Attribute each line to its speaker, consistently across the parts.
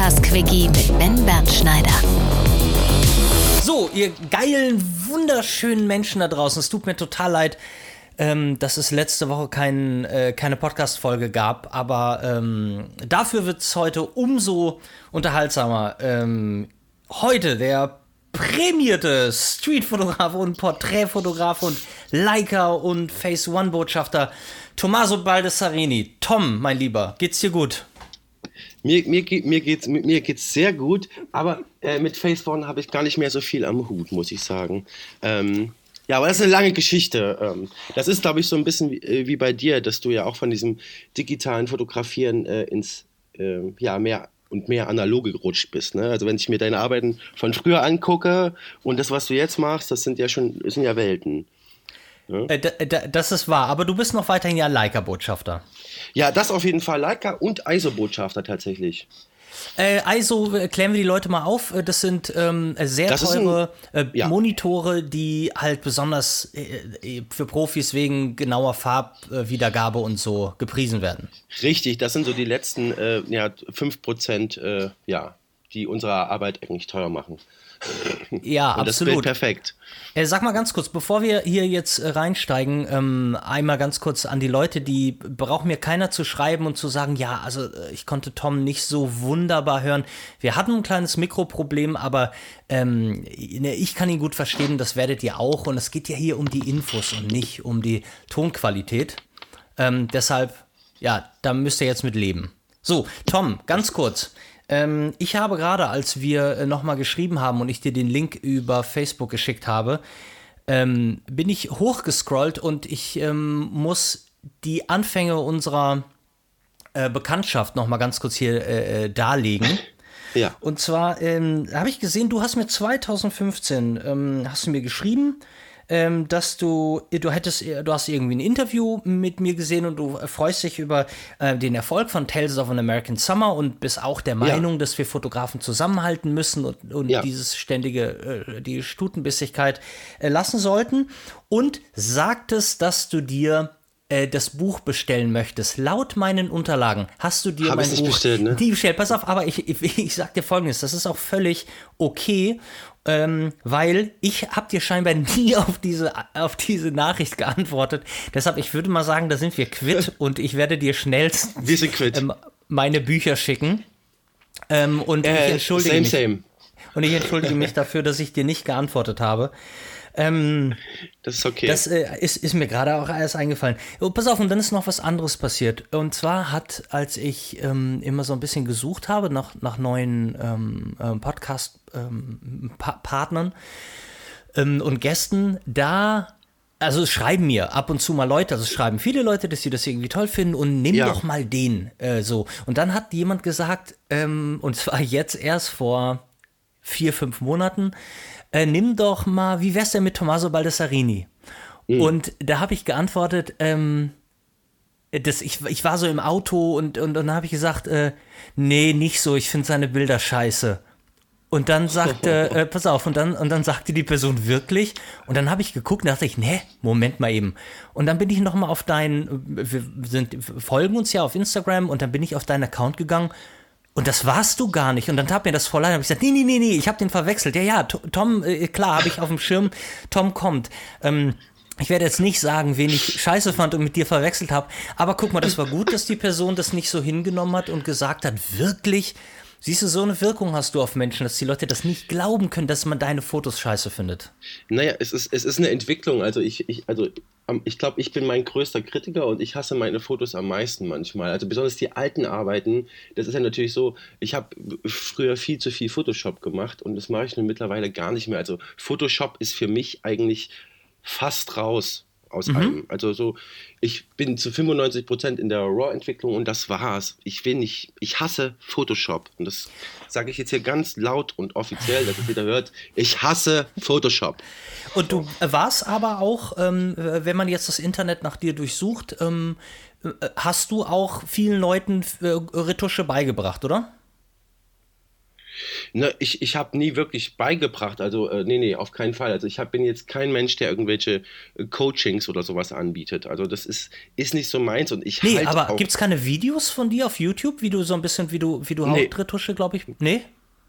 Speaker 1: Podcast-Quickie mit Ben Bernschneider.
Speaker 2: So, ihr geilen, wunderschönen Menschen da draußen, es tut mir total leid, dass es letzte Woche keine Podcast-Folge gab, aber dafür wird es heute umso unterhaltsamer. Heute der prämierte Streetfotograf und Porträtfotograf und Leica und Phase One-Botschafter Tommaso Baldessarini. Tom, mein Lieber, geht's dir gut?
Speaker 3: Mir geht's sehr gut, aber mit Phase One habe ich gar nicht mehr so viel am Hut, muss ich sagen. Ja, aber das ist eine lange Geschichte. Das ist, glaube ich, so ein bisschen wie bei dir, dass du ja auch von diesem digitalen Fotografieren ins mehr und mehr analoge gerutscht bist. Ne? Also wenn ich mir deine Arbeiten von früher angucke und das, was du jetzt machst, das sind ja Welten. Ne?
Speaker 2: Das ist wahr, aber du bist noch weiterhin ja Leica-Botschafter.
Speaker 3: Ja, das auf jeden Fall. Leica und ISO-Botschafter tatsächlich.
Speaker 2: ISO, klären wir die Leute mal auf, das sind sehr teure Monitore, die halt besonders für Profis wegen genauer Farbwiedergabe und so gepriesen werden.
Speaker 3: Richtig, das sind so die letzten 5%, die unsere Arbeit eigentlich teuer machen.
Speaker 2: Ja,
Speaker 3: und
Speaker 2: absolut.
Speaker 3: Das Bild perfekt.
Speaker 2: Sag mal ganz kurz, bevor wir hier jetzt reinsteigen, einmal ganz kurz an die Leute, die braucht mir keiner zu schreiben und zu sagen, ja, also ich konnte Tom nicht so wunderbar hören. Wir hatten ein kleines Mikroproblem, aber ich kann ihn gut verstehen, das werdet ihr auch. Und es geht ja hier um die Infos und nicht um die Tonqualität. Deshalb, ja, da müsst ihr jetzt mit leben. So, Tom, ganz kurz. Ich habe gerade, als wir nochmal geschrieben haben und ich dir den Link über Facebook geschickt habe, bin ich hochgescrollt und ich muss die Anfänge unserer Bekanntschaft nochmal ganz kurz hier darlegen.
Speaker 3: Ja.
Speaker 2: Und zwar habe ich gesehen, du hast mir 2015 hast du mir geschrieben, dass du hast irgendwie ein Interview mit mir gesehen und du freust dich über den Erfolg von Tales of an American Summer und bist auch der Meinung, dass wir Fotografen zusammenhalten müssen und dieses ständige, die Stutenbissigkeit lassen sollten und sagtest, dass du dir das Buch bestellen möchtest. Laut meinen Unterlagen hast du dir mein Buch nie bestellt. Pass auf, aber ich sag dir Folgendes, das ist auch völlig okay, weil ich habe dir scheinbar nie auf diese Nachricht geantwortet. Deshalb, ich würde mal sagen, da sind wir quitt und ich werde dir schnellstens
Speaker 3: wir sind quitt.
Speaker 2: Meine Bücher schicken. Und ich entschuldige mich. Und ich entschuldige mich dafür, dass ich dir nicht geantwortet habe.
Speaker 3: Das ist okay.
Speaker 2: Das ist mir gerade auch erst eingefallen. Oh, pass auf, und dann ist noch was anderes passiert. Und zwar als ich immer so ein bisschen gesucht habe nach neuen Podcast-Partnern und Gästen, also es schreiben mir ab und zu mal Leute, also es schreiben viele Leute, dass sie das irgendwie toll finden und nimm doch mal den so. Und dann hat jemand gesagt, und zwar jetzt erst vor 4-5 Monaten, nimm doch mal, wie wär's denn mit Tommaso Baldessarini? Und da habe ich geantwortet, ich war so im Auto und dann habe ich gesagt, nee, nicht so, ich finde seine Bilder scheiße. Und dann sagte, pass auf, und dann sagte die Person wirklich, und dann habe ich geguckt und dachte ich, nee, Moment mal eben. Und dann bin ich nochmal auf wir folgen uns ja auf Instagram, und dann bin ich auf deinen Account gegangen. Und das warst du gar nicht. Und dann tat mir das voll leid. Und ich gesagt, nee, ich habe den verwechselt. Ja, Tom, klar, habe ich auf dem Schirm. Tom kommt. Ich werde jetzt nicht sagen, wen ich scheiße fand und mit dir verwechselt habe. Aber guck mal, das war gut, dass die Person das nicht so hingenommen hat und gesagt hat, wirklich? Siehst du, so eine Wirkung hast du auf Menschen, dass die Leute das nicht glauben können, dass man deine Fotos scheiße findet.
Speaker 3: Naja, es ist eine Entwicklung. Also ich glaube, ich bin mein größter Kritiker und ich hasse meine Fotos am meisten manchmal. Also besonders die alten Arbeiten, das ist ja natürlich so, ich habe früher viel zu viel Photoshop gemacht und das mache ich nun mittlerweile gar nicht mehr. Also Photoshop ist für mich eigentlich fast raus aus allem. Also so, ich bin zu 95% in der RAW-Entwicklung und das war's. Ich hasse Photoshop. Und das sage ich jetzt hier ganz laut und offiziell, dass es jeder hört. Ich hasse Photoshop.
Speaker 2: Und du warst aber auch, wenn man jetzt das Internet nach dir durchsucht, hast du auch vielen Leuten Retusche beigebracht, oder?
Speaker 3: Ne, ich habe nie wirklich beigebracht, also nee, auf keinen Fall. Also bin jetzt kein Mensch, der irgendwelche Coachings oder sowas anbietet. Also ist nicht so meins und ich
Speaker 2: Nee,
Speaker 3: halte
Speaker 2: aber
Speaker 3: auch.
Speaker 2: gibt's keine Videos von dir auf YouTube, wie du so ein bisschen, wie du
Speaker 3: Nee,
Speaker 2: Hautretusche, glaube ich? Nee?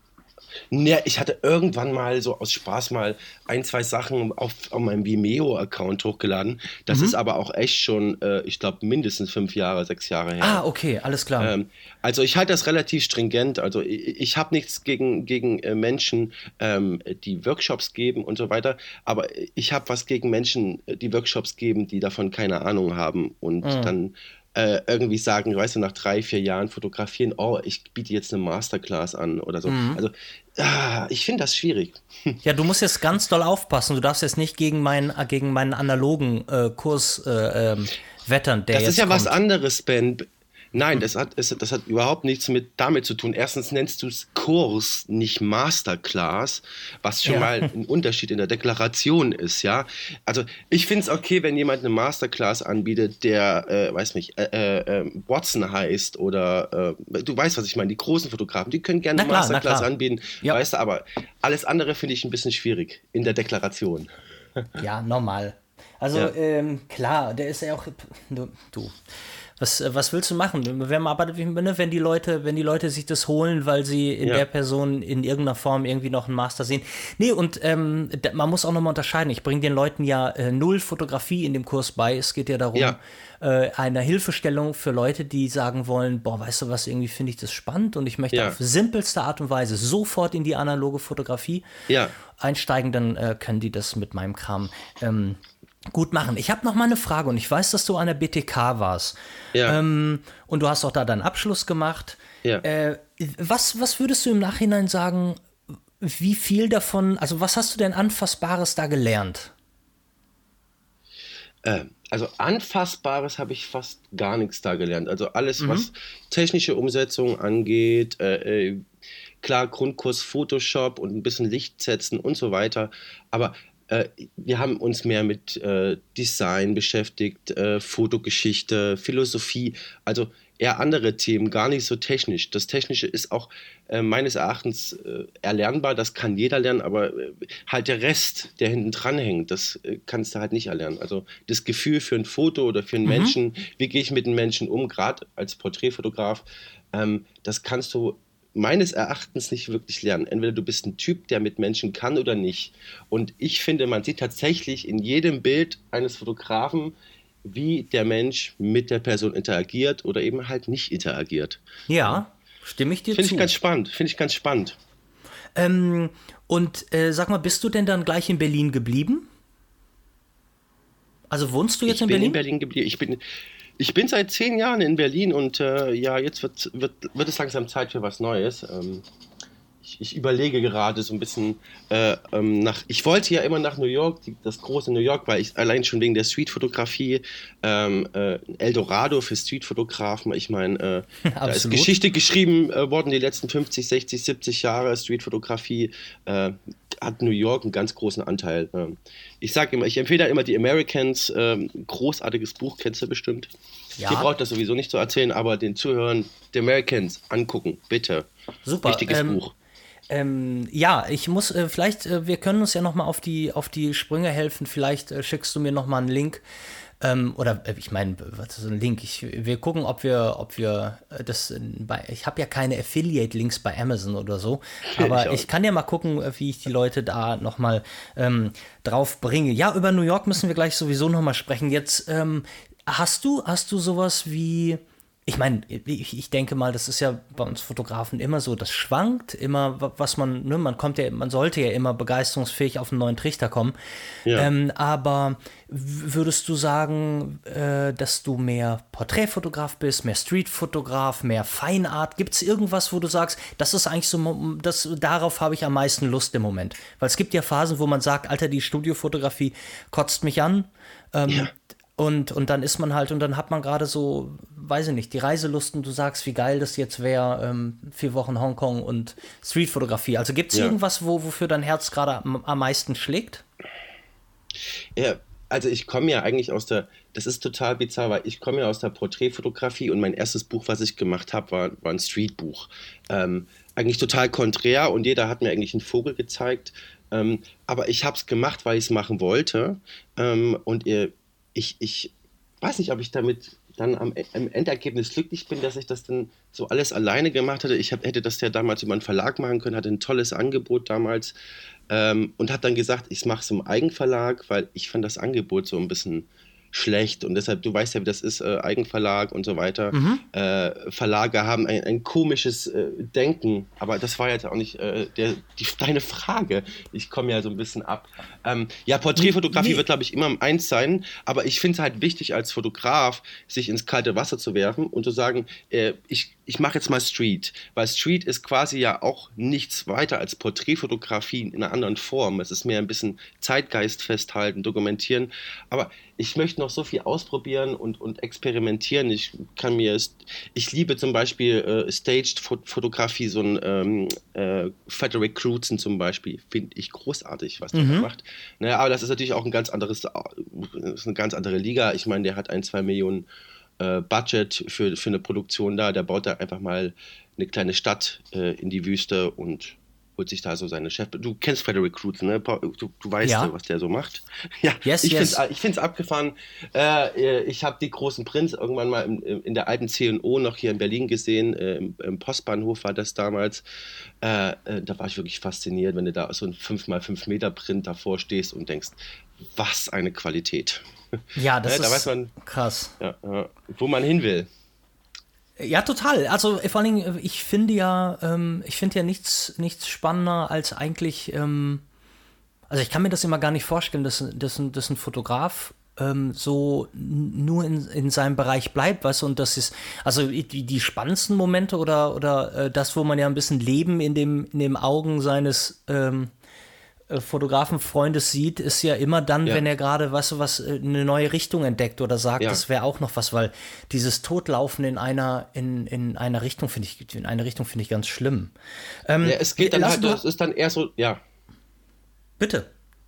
Speaker 3: nee, ich hatte irgendwann mal so aus Spaß mal ein, zwei Sachen auf meinem Vimeo-Account hochgeladen. Das ist aber auch echt schon, ich glaube, mindestens 5 Jahre, 6 Jahre her.
Speaker 2: Ah, okay, alles klar.
Speaker 3: Also ich halte das relativ stringent. Also ich habe nichts gegen Menschen, die Workshops geben und so weiter. Aber ich habe was gegen Menschen, die Workshops geben, die davon keine Ahnung haben und dann irgendwie sagen, weißt du, nach 3, 4 Jahren fotografieren, oh, ich biete jetzt eine Masterclass an oder so. Also ich finde das schwierig.
Speaker 2: Ja, du musst jetzt ganz doll aufpassen. Du darfst jetzt nicht gegen meinen analogen Kurs wettern, der
Speaker 3: Das ist
Speaker 2: jetzt
Speaker 3: ja was
Speaker 2: kommt.
Speaker 3: anderes, Ben. Nein, das hat überhaupt nichts damit zu tun. Erstens nennst du es Kurs, nicht Masterclass, was schon
Speaker 2: Ja.
Speaker 3: mal ein Unterschied in der Deklaration ist, ja. Also ich finde es okay, wenn jemand eine Masterclass anbietet, der, weiß nicht, Watson heißt oder du weißt, was ich meine, die großen Fotografen, die können gerne
Speaker 2: Na
Speaker 3: eine
Speaker 2: klar, na
Speaker 3: Masterclass
Speaker 2: klar.
Speaker 3: anbieten,
Speaker 2: Ja.
Speaker 3: weißt du, aber alles andere finde ich ein bisschen schwierig in der Deklaration.
Speaker 2: Ja, normal. Also,
Speaker 3: Ja,
Speaker 2: klar, der ist ja auch. Du. Was willst du machen? Wenn die Leute sich das holen, weil sie in
Speaker 3: ja,
Speaker 2: der Person in irgendeiner Form irgendwie noch einen Master sehen. Nee, und man muss auch nochmal unterscheiden. Ich bringe den Leuten ja null Fotografie in dem Kurs bei. Es geht ja darum,
Speaker 3: ja,
Speaker 2: eine Hilfestellung für Leute, die sagen wollen, boah, weißt du was, irgendwie finde ich das spannend und ich möchte auf
Speaker 3: ja,
Speaker 2: simpelste Art und Weise sofort in die analoge Fotografie
Speaker 3: ja,
Speaker 2: einsteigen, dann können die das mit meinem Kram gut machen. Ich habe noch mal eine Frage und ich weiß, dass du an der BTK warst
Speaker 3: ja,
Speaker 2: und du hast auch da deinen Abschluss gemacht.
Speaker 3: ja.
Speaker 2: Was würdest du im Nachhinein sagen, wie viel davon, also was hast du denn Anfassbares da gelernt?
Speaker 3: Also Anfassbares habe ich fast gar nichts da gelernt. Also alles, was technische Umsetzung angeht, klar, Grundkurs Photoshop und ein bisschen Licht setzen und so weiter. Aber wir haben uns mehr mit Design beschäftigt, Fotogeschichte, Philosophie, also eher andere Themen, gar nicht so technisch. Das Technische ist auch meines Erachtens erlernbar, das kann jeder lernen, aber halt der Rest, der hinten dran hängt, das kannst du halt nicht erlernen. Also das Gefühl für ein Foto oder für einen Menschen, wie gehe ich mit einem Menschen um, gerade als Porträtfotograf, das kannst du meines Erachtens nicht wirklich lernen. Entweder du bist ein Typ, der mit Menschen kann oder nicht. Und ich finde, man sieht tatsächlich in jedem Bild eines Fotografen, wie der Mensch mit der Person interagiert oder eben halt nicht interagiert.
Speaker 2: Ja, stimme ich dir
Speaker 3: Finde ich
Speaker 2: zu.
Speaker 3: ganz spannend. Finde ich ganz spannend.
Speaker 2: Und sag mal, bist du denn dann gleich in Berlin geblieben? Also wohnst du jetzt
Speaker 3: Ich
Speaker 2: in
Speaker 3: bin in
Speaker 2: Berlin?
Speaker 3: Berlin geblieben. Ich bin seit 10 Jahren in Berlin und ja, jetzt wird es langsam Zeit für was Neues. Ich überlege gerade so ein bisschen ich wollte ja immer nach New York, das große New York, weil ich allein schon wegen der Streetfotografie, Eldorado für Streetfotografen, ich meine, da ist
Speaker 2: Absolut.
Speaker 3: Geschichte geschrieben worden, die letzten 50, 60, 70 Jahre Streetfotografie hat New York einen ganz großen Anteil. Ich sage immer, ich empfehle da immer die Americans, großartiges Buch, kennst du bestimmt. Hier
Speaker 2: Ja,
Speaker 3: braucht das sowieso nicht zu erzählen, aber den Zuhörern, The Americans, angucken, bitte.
Speaker 2: super.
Speaker 3: Wichtiges Buch.
Speaker 2: Ja, ich muss wir können uns ja noch mal auf die Sprünge helfen. Vielleicht schickst du mir noch mal einen Link oder ich meine, was ist ein Link? Wir gucken, ob wir ich habe ja keine Affiliate-Links bei Amazon oder so, aber
Speaker 3: Ich auch.
Speaker 2: ich kann ja mal gucken, wie ich die Leute da noch mal drauf bringe. Ja, über New York müssen wir gleich sowieso noch mal sprechen. Jetzt hast du sowas wie ich meine, ich denke mal, das ist ja bei uns Fotografen immer so, das schwankt immer, was man sollte ja immer begeisterungsfähig auf einen neuen Trichter kommen.
Speaker 3: Ja.
Speaker 2: Aber würdest du sagen, dass du mehr Porträtfotograf bist, mehr Streetfotograf, mehr Feinart? Gibt es irgendwas, wo du sagst, das ist eigentlich so, darauf habe ich am meisten Lust im Moment? Weil es gibt ja Phasen, wo man sagt, Alter, die Studiofotografie kotzt mich an.
Speaker 3: Ja.
Speaker 2: Und dann ist man halt, und dann hat man gerade so, weiß ich nicht, die Reiselust und du sagst, wie geil das jetzt wäre, 4 Wochen Hongkong und Streetfotografie. Also gibt es
Speaker 3: Ja.
Speaker 2: irgendwas, wofür dein Herz gerade am meisten schlägt?
Speaker 3: Ja, Also ich komme ja eigentlich das ist total bizarr, weil ich komme ja aus der Porträtfotografie und mein erstes Buch, was ich gemacht habe, war ein Streetbuch. Eigentlich total konträr und jeder hat mir eigentlich einen Vogel gezeigt. Aber ich habe es gemacht, weil ich es machen wollte. Ich weiß nicht, ob ich damit dann am Endergebnis glücklich bin, dass ich das dann so alles alleine gemacht hatte. Hätte das ja damals über einen Verlag machen können, hatte ein tolles Angebot damals und hat dann gesagt, ich mache es im Eigenverlag, weil ich fand das Angebot so ein bisschen schlecht und deshalb, du weißt ja, wie das ist, Eigenverlag und so weiter. Verlage haben ein komisches Denken, aber das war jetzt auch nicht deine Frage. Ich komme ja so ein bisschen ab. Ja, Porträtfotografie
Speaker 2: Nee.
Speaker 3: wird, glaube ich, immer eins sein, aber ich finde es halt wichtig, als Fotograf sich ins kalte Wasser zu werfen und zu sagen, ich mache jetzt mal Street, weil Street ist quasi ja auch nichts weiter als Porträtfotografie in einer anderen Form. Es ist mehr ein bisschen Zeitgeist festhalten, dokumentieren, aber ich möchte noch so viel ausprobieren und experimentieren. Ich liebe zum Beispiel Staged-Fotografie, so ein Frederick Crutzen zum Beispiel, finde ich großartig, was der da macht. Naja, aber das ist natürlich auch ist eine ganz andere Liga. Ich meine, der hat 1, 2 Millionen Budget für eine Produktion da. Der baut da einfach mal eine kleine Stadt in die Wüste und holt sich da so seine Chef. Du kennst Frederick Crutzen, ne? Du weißt,
Speaker 2: Ja.
Speaker 3: was der so macht. Ja,
Speaker 2: Yes,
Speaker 3: ich
Speaker 2: yes.
Speaker 3: finde es abgefahren. Ich habe die Großen Prinz irgendwann mal in der alten C&O noch hier in Berlin gesehen. Im Postbahnhof war das damals. Da war ich wirklich fasziniert, wenn du da so ein 5x5 Meter Print davor stehst und denkst, was eine Qualität.
Speaker 2: Ja, das
Speaker 3: Ne, da
Speaker 2: ist
Speaker 3: weiß man,
Speaker 2: krass.
Speaker 3: wo man hin will.
Speaker 2: Ja, total. Also vor allen Dingen, ich finde ja nichts spannender als eigentlich, also ich kann mir das immer gar nicht vorstellen, dass ein Fotograf so nur in seinem Bereich bleibt, weißt du, und das ist, also die spannendsten Momente oder das, wo man ja ein bisschen Leben in den Augen seines Fotografenfreundes sieht, ist ja immer dann,
Speaker 3: Ja.
Speaker 2: wenn er gerade, weißt du, eine neue Richtung entdeckt oder sagt,
Speaker 3: Ja.
Speaker 2: das wäre auch noch was, weil dieses Totlaufen in einer Richtung finde ich ganz schlimm.
Speaker 3: Ja, es geht dann
Speaker 2: Lass-
Speaker 3: halt,
Speaker 2: du-
Speaker 3: das ist dann eher so, ja.
Speaker 2: Bitte.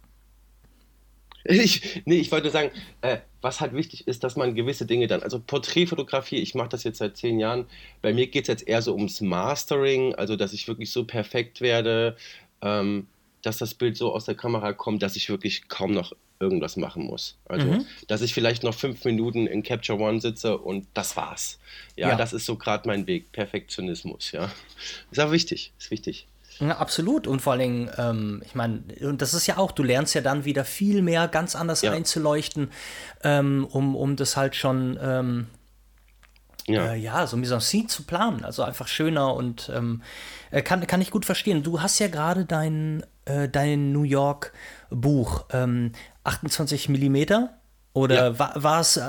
Speaker 3: Ich wollte sagen, was halt wichtig ist, dass man gewisse Dinge dann, also Porträtfotografie, ich mache das jetzt seit 10 Jahren, bei mir geht es jetzt eher so ums Mastering, also dass ich wirklich so perfekt werde, dass das Bild so aus der Kamera kommt, dass ich wirklich kaum noch irgendwas machen muss. Also, dass ich vielleicht noch 5 Minuten in Capture One sitze und das war's. Ja,
Speaker 2: Ja.
Speaker 3: das ist so gerade mein Weg, Perfektionismus, ja. Ist auch wichtig, ist wichtig.
Speaker 2: Ja, absolut. Und vor allen Dingen, ich meine, und das ist ja auch, du lernst ja dann wieder viel mehr ganz anders
Speaker 3: Ja.
Speaker 2: einzuleuchten, um das halt schon
Speaker 3: Ja.
Speaker 2: so mise en scène zu planen. Also einfach schöner und kann ich gut verstehen. Du hast ja gerade dein New York Buch 28 Millimeter oder
Speaker 3: Ja.
Speaker 2: war es,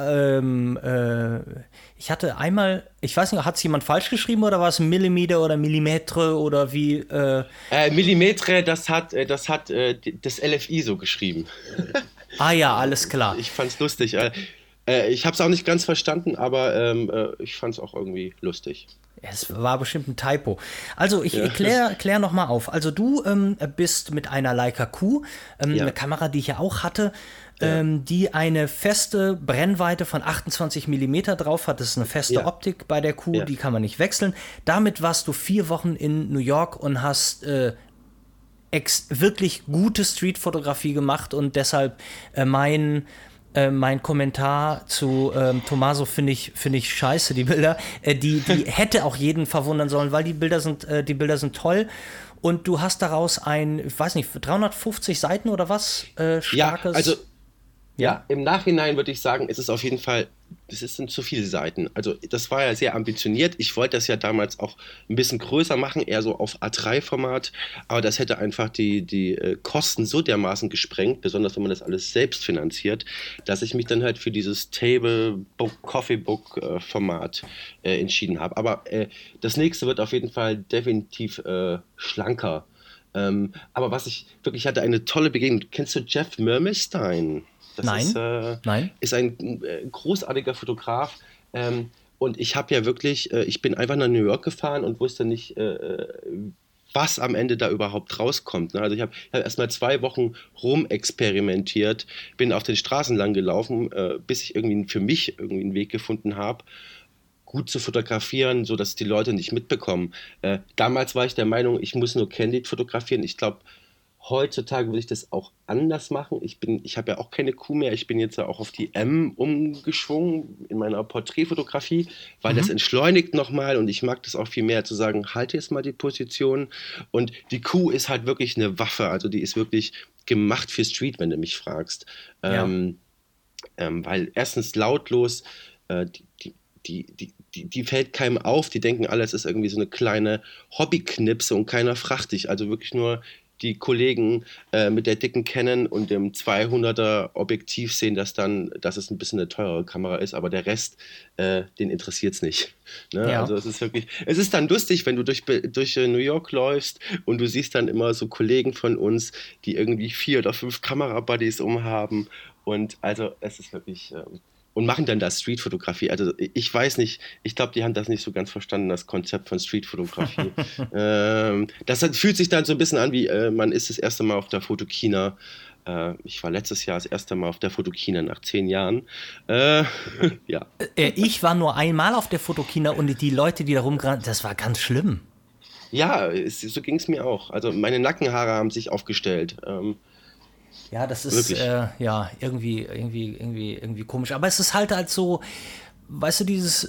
Speaker 2: ich hatte einmal, ich weiß nicht, hat es jemand falsch geschrieben oder war es Millimeter oder Millimetre oder wie?
Speaker 3: Millimetre, das hat das LFI so geschrieben.
Speaker 2: Ah ja, alles klar.
Speaker 3: Ich fand's lustig. Ich habe es auch nicht ganz verstanden, aber ich fand's auch irgendwie lustig.
Speaker 2: Es war bestimmt ein Typo. Also ich klär noch mal auf. Also du bist mit einer Leica Q,
Speaker 3: Ja.
Speaker 2: eine Kamera, die ich ja auch hatte, die eine feste Brennweite von 28 Millimeter drauf hat. Das ist eine feste
Speaker 3: Ja.
Speaker 2: Optik bei der Q,
Speaker 3: Ja.
Speaker 2: die kann man nicht wechseln. Damit warst du 4 Wochen in New York und hast wirklich gute Streetfotografie gemacht und deshalb mein Kommentar zu Tommaso finde ich scheiße, die Bilder. Die hätte auch jeden verwundern sollen, weil die Bilder sind toll. Und du hast daraus ich weiß nicht, 350 Seiten oder was?
Speaker 3: Ja,
Speaker 2: Starkes.
Speaker 3: also
Speaker 2: Ja.
Speaker 3: im Nachhinein würde ich sagen, es ist auf jeden Fall, sind zu viele Seiten. Also das war ja sehr ambitioniert. Ich wollte das ja damals auch ein bisschen größer machen, eher so auf A3-Format, aber das hätte einfach die Kosten so dermaßen gesprengt, besonders wenn man das alles selbst finanziert, dass ich mich dann halt für dieses Tablebook, Coffeebook-Format entschieden habe. Aber das nächste wird auf jeden Fall definitiv schlanker. Aber ich hatte eine tolle Begegnung. Kennst du Jeff Mermelstein? Das
Speaker 2: Nein. Nein.
Speaker 3: ist ein großartiger Fotograf. Und ich habe ja wirklich, ich bin einfach nach New York gefahren und wusste nicht, was am Ende da überhaupt rauskommt. Ne? Also ich hab erstmal 2 Wochen rumexperimentiert, bin auf den Straßen lang gelaufen, bis ich irgendwie für mich irgendwie einen Weg gefunden habe, gut zu fotografieren, sodass die Leute nicht mitbekommen. Damals war ich der Meinung, ich muss nur Candid fotografieren. Ich glaube, heutzutage würde ich das auch anders machen. Ich habe ja auch keine Kuh mehr. Ich bin jetzt ja auch auf die M umgeschwungen in meiner Porträtfotografie, weil das entschleunigt nochmal und ich mag das auch viel mehr zu sagen, halte jetzt mal die Position. Und die Kuh ist halt wirklich eine Waffe. Also die ist wirklich gemacht für Street, wenn du mich fragst.
Speaker 2: Ja.
Speaker 3: Weil erstens lautlos, die fällt keinem auf. Die denken alle, es ist irgendwie so eine kleine Hobbyknipse und keiner fragt dich. Also wirklich nur die Kollegen mit der dicken Canon und dem 200er Objektiv sehen das dann, dass es ein bisschen eine teurere Kamera ist, aber der Rest, den interessiert es nicht. Ne?
Speaker 2: Ja.
Speaker 3: Also es ist wirklich, es ist dann lustig, wenn du durch New York läufst und du siehst dann immer so Kollegen von uns, die irgendwie 4 oder 5 Kamerabuddies umhaben und also es ist wirklich... und machen dann da Streetfotografie. Also ich weiß nicht, ich glaube, die haben das nicht so ganz verstanden, das Konzept von Streetfotografie. Fühlt sich dann so ein bisschen an, wie man ist das erste Mal auf der Fotokina. Ich war letztes Jahr das erste Mal auf der Fotokina nach 10 Jahren. Ja.
Speaker 2: Ich war nur einmal auf der Fotokina und die Leute, die da rumgerannt, das war ganz schlimm.
Speaker 3: Ja, so ging es mir auch. Also meine Nackenhaare haben sich aufgestellt.
Speaker 2: Ja, das ist irgendwie komisch. Aber es ist halt so, weißt du, dieses,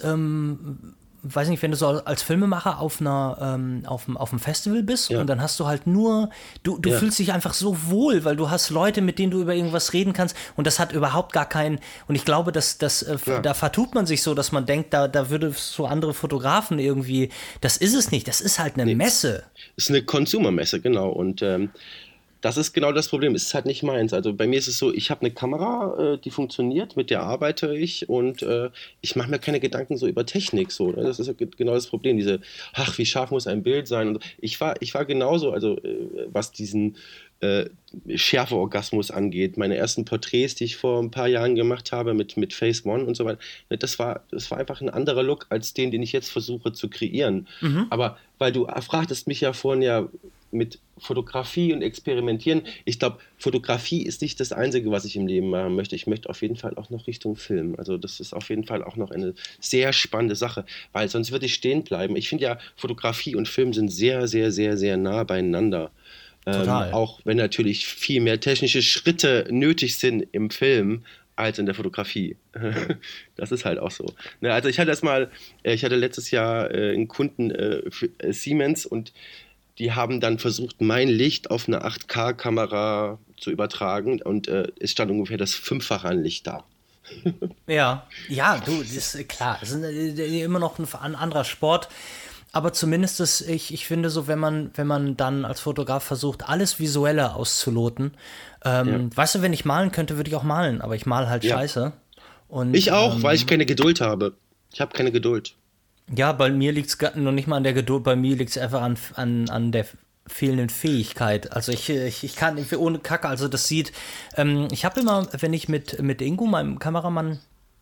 Speaker 2: weiß nicht, wenn du so als Filmemacher auf einem Festival bist und dann hast du halt nur, du fühlst dich einfach so wohl, weil du hast Leute, mit denen du über irgendwas reden kannst und das hat überhaupt gar keinen, und ich glaube, da vertut man sich so, dass man denkt, da würde so andere Fotografen irgendwie, das ist es nicht, das ist halt eine Messe.
Speaker 3: Das ist eine Consumer-Messe, genau, und das ist genau das Problem. Es ist halt nicht meins. Also bei mir ist es so, ich habe eine Kamera, die funktioniert, mit der arbeite ich und ich mache mir keine Gedanken so über Technik. So, ne? Das ist genau das Problem. Wie scharf muss ein Bild sein? Und ich war genauso, also was diesen Schärfeorgasmus angeht. Meine ersten Porträts, die ich vor ein paar Jahren gemacht habe mit Phase One und so weiter, das war einfach ein anderer Look als den ich jetzt versuche zu kreieren. Aber weil du fragtest mich ja vorhin ja mit Fotografie und Experimentieren. Ich glaube, Fotografie ist nicht das Einzige, was ich im Leben machen möchte. Ich möchte auf jeden Fall auch noch Richtung Film. Also das ist auf jeden Fall auch noch eine sehr spannende Sache, weil sonst würde ich stehen bleiben. Ich finde ja, Fotografie und Film sind sehr, sehr, sehr, sehr nah beieinander. Auch wenn natürlich viel mehr technische Schritte nötig sind im Film als in der Fotografie. Das ist halt auch so. Ne, also ich hatte letztes Jahr einen Kunden für Siemens und die haben dann versucht, mein Licht auf eine 8K-Kamera zu übertragen und es stand ungefähr das 5-fache an Licht da.
Speaker 2: Ja, das ist klar. Es ist immer noch ein anderer Sport. Aber zumindest ich finde so, wenn man dann als Fotograf versucht, alles Visuelle auszuloten. Weißt du, wenn ich malen könnte, würde ich auch malen. Aber ich male halt scheiße. Und,
Speaker 3: ich auch, weil ich keine Geduld habe. Ich habe keine Geduld.
Speaker 2: Ja, bei mir liegt es noch nicht mal an der Geduld, bei mir liegt es einfach an der fehlenden Fähigkeit. Also ich kann ohne Kacke, also das sieht, ich habe immer, wenn ich mit Ingo, meinem Kameramann,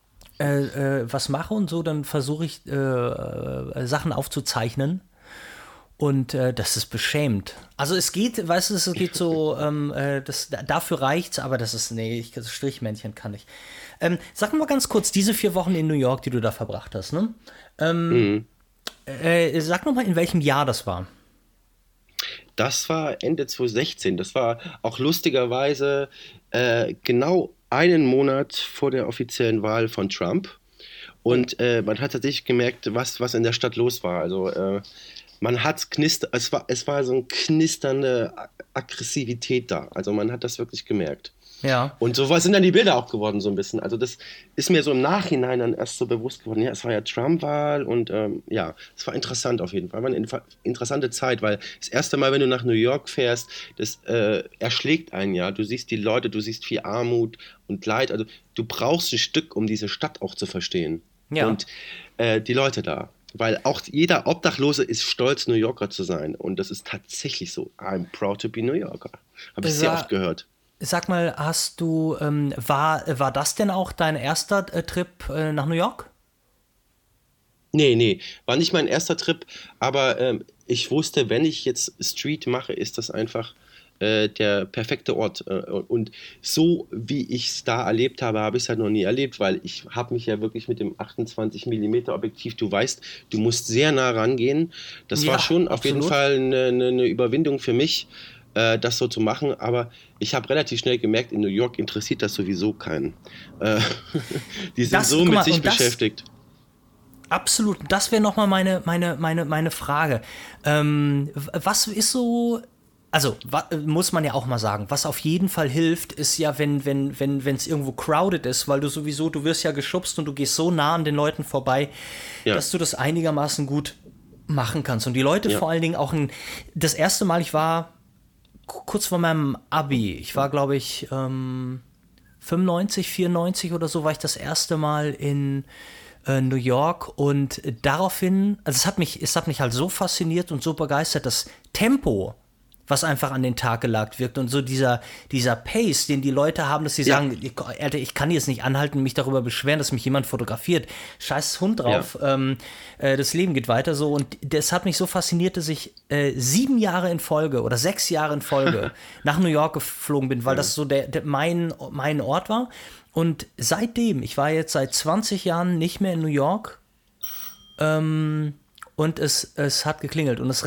Speaker 2: was mache und so, dann versuche ich Sachen aufzuzeichnen und das ist beschämend. Also es geht, weißt du, es geht so, dafür reicht's, aber das Strichmännchen kann ich. Sag mal ganz kurz, diese 4 Wochen in New York, die du da verbracht hast, ne? Sag noch mal, in welchem Jahr das war.
Speaker 3: Das war Ende 2016. Das war auch lustigerweise genau einen Monat vor der offiziellen Wahl von Trump. Und man hat tatsächlich gemerkt, was in der Stadt los war. Also man hat es war so eine knisternde Aggressivität da. Also man hat das wirklich gemerkt.
Speaker 2: Ja.
Speaker 3: Und so sind dann die Bilder auch geworden so ein bisschen. Also das ist mir so im Nachhinein dann erst so bewusst geworden. Ja, es war ja Trump-Wahl und es war interessant auf jeden Fall. War eine interessante Zeit, weil das erste Mal, wenn du nach New York fährst, das erschlägt einen ja. Du siehst die Leute, du siehst viel Armut und Leid. Also du brauchst ein Stück, um diese Stadt auch zu verstehen. Ja. Und die Leute da. Weil auch jeder Obdachlose ist stolz, New Yorker zu sein. Und das ist tatsächlich so. I'm proud to be New Yorker. Habe ich sehr oft gehört.
Speaker 2: Sag mal, hast du, war das denn auch dein erster Trip nach New York?
Speaker 3: Nee, war nicht mein erster Trip, aber ich wusste, wenn ich jetzt Street mache, ist das einfach der perfekte Ort. Und so wie ich es da erlebt habe, habe ich es halt noch nie erlebt, weil ich habe mich ja wirklich mit dem 28 Millimeter Objektiv, du weißt, du musst sehr nah rangehen. Das war
Speaker 2: Ja,
Speaker 3: schon auf jeden
Speaker 2: absolut.
Speaker 3: Fall eine Überwindung für mich, das so zu machen, aber ich habe relativ schnell gemerkt, in New York interessiert das sowieso keinen. Äh, Die sind so
Speaker 2: Guck
Speaker 3: mit
Speaker 2: mal,
Speaker 3: sich
Speaker 2: und das,
Speaker 3: beschäftigt.
Speaker 2: absolut, das wäre nochmal meine Frage. Was ist so, also muss man ja auch mal sagen, was auf jeden Fall hilft, ist ja, wenn es irgendwo crowded ist, weil du sowieso, du wirst ja geschubst und du gehst so nah an den Leuten vorbei,
Speaker 3: Ja,
Speaker 2: dass du das einigermaßen gut machen kannst. Und die Leute
Speaker 3: ja.
Speaker 2: vor allen Dingen auch das erste Mal, ich war kurz vor meinem Abi, ich war glaube ich 95, 94 oder so, war ich das erste Mal in New York und daraufhin, also es hat mich halt so fasziniert und so begeistert, das Tempo, was einfach an den Tag gelagt wirkt und so dieser Pace, den die Leute haben, dass sie
Speaker 3: Ja,
Speaker 2: sagen, Alter, ich kann jetzt nicht anhalten und mich darüber beschweren, dass mich jemand fotografiert. Scheiß Hund
Speaker 3: ja.
Speaker 2: drauf, das Leben geht weiter so und das hat mich so fasziniert, dass ich 7 Jahre in Folge oder 6 Jahre in Folge nach New York geflogen bin, weil das so mein Ort war. Und seitdem, ich war jetzt seit 20 Jahren nicht mehr in New York, und es hat geklingelt und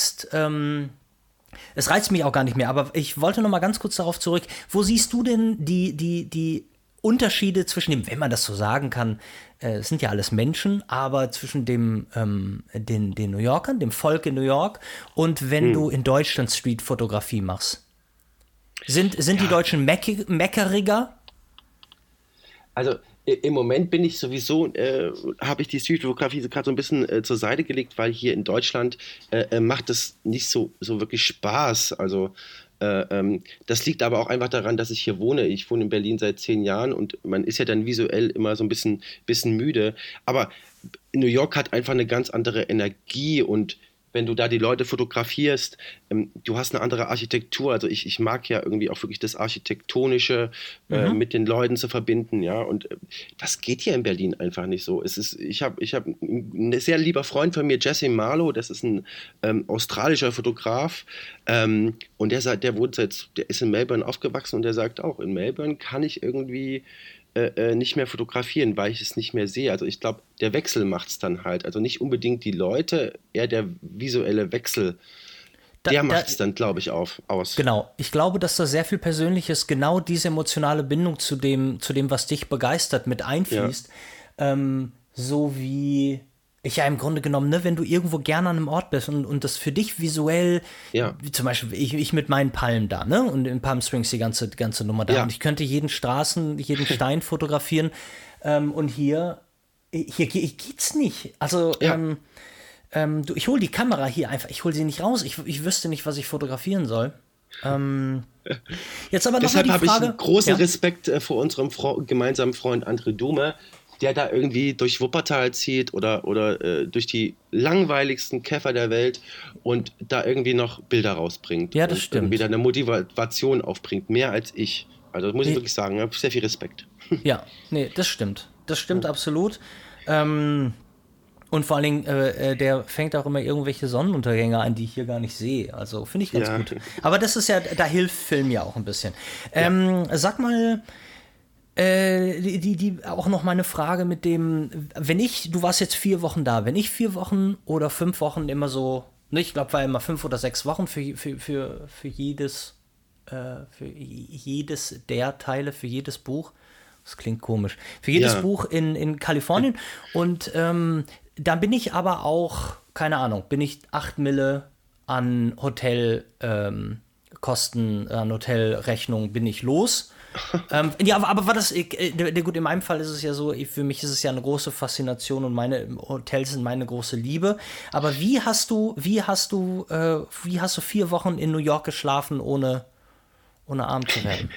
Speaker 2: es reizt mich auch gar nicht mehr, aber ich wollte noch mal ganz kurz darauf zurück. Wo siehst du denn die Unterschiede zwischen dem, wenn man das so sagen kann, es sind ja alles Menschen, aber zwischen den New Yorkern, dem Volk in New York und wenn du in Deutschland Streetfotografie machst? Sind die
Speaker 3: Ja,
Speaker 2: Deutschen meckeriger?
Speaker 3: also im Moment bin ich sowieso, habe ich die Streetfotografie so gerade so ein bisschen zur Seite gelegt, weil hier in Deutschland macht es nicht so wirklich Spaß. Also das liegt aber auch einfach daran, dass ich hier wohne. Ich wohne in Berlin seit 10 Jahren und man ist ja dann visuell immer so ein bisschen müde. Aber New York hat einfach eine ganz andere Energie und wenn du da die Leute fotografierst, du hast eine andere Architektur. Also ich mag ja irgendwie auch wirklich das Architektonische mit den Leuten zu verbinden, ja. Und das geht hier in Berlin einfach nicht so. Ich hab ein sehr lieber Freund von mir, Jesse Marlowe, das ist ein australischer Fotograf. Und der ist in Melbourne aufgewachsen und der sagt auch, in Melbourne kann ich irgendwie nicht mehr fotografieren, weil ich es nicht mehr sehe. Also ich glaube, der Wechsel macht es dann halt. Also nicht unbedingt die Leute, eher der visuelle Wechsel,
Speaker 2: Da,
Speaker 3: der
Speaker 2: da,
Speaker 3: macht es dann, glaube ich, aus.
Speaker 2: Genau. Ich glaube, dass da sehr viel Persönliches, genau diese emotionale Bindung zu dem, was dich begeistert, mit
Speaker 3: Ja,
Speaker 2: einfließt. So wie ich ja im Grunde genommen, ne, wenn du irgendwo gerne an einem Ort bist und das für dich visuell,
Speaker 3: ja,
Speaker 2: wie zum Beispiel ich mit meinen Palmen da, ne? Und in Palm Springs die ganze Nummer da. Und
Speaker 3: ja.
Speaker 2: ich könnte jeden Stein fotografieren. Und hier geht's nicht. Also,
Speaker 3: Ja,
Speaker 2: ich hole die Kamera hier einfach, ich hole sie nicht raus. Ich wüsste nicht, was ich fotografieren soll. Jetzt aber nochmal
Speaker 3: deshalb
Speaker 2: die
Speaker 3: habe ich
Speaker 2: Frage.
Speaker 3: einen großen
Speaker 2: Ja,
Speaker 3: Respekt vor unserem gemeinsamen Freund André Dume, der da irgendwie durch Wuppertal zieht oder durch die langweiligsten Käfer der Welt und da irgendwie noch Bilder rausbringt
Speaker 2: ja, das
Speaker 3: und irgendwie da
Speaker 2: stimmt.
Speaker 3: eine Motivation aufbringt, mehr als ich. Also das muss ich
Speaker 2: Nee,
Speaker 3: wirklich sagen, ich habe sehr viel Respekt.
Speaker 2: ja, nee, das stimmt. Das stimmt absolut. Ähm, und vor allen Dingen, der fängt auch immer irgendwelche Sonnenuntergänge an, die ich hier gar nicht sehe. Also finde ich ganz
Speaker 3: Ja,
Speaker 2: gut. Aber das ist ja, da hilft Film ja auch ein bisschen.
Speaker 3: ja.
Speaker 2: Sag mal, auch noch mal eine Frage mit dem, du warst jetzt 4 Wochen da, wenn ich 4 Wochen oder 5 Wochen immer so, ne, ich glaube, war immer 5 oder 6 Wochen für jedes der Teile, für jedes Buch. Das klingt komisch. Für jedes
Speaker 3: Ja,
Speaker 2: Buch in Kalifornien. Und dann bin ich aber auch, keine Ahnung, bin ich 8 Mille an Hotelkosten, an Hotelrechnung bin ich los. Ja, aber war das, gut, in meinem Fall ist es ja so, für mich ist es ja eine große Faszination und meine Hotels sind meine große Liebe. Aber wie hast du 4 Wochen in New York geschlafen, ohne arm zu werden?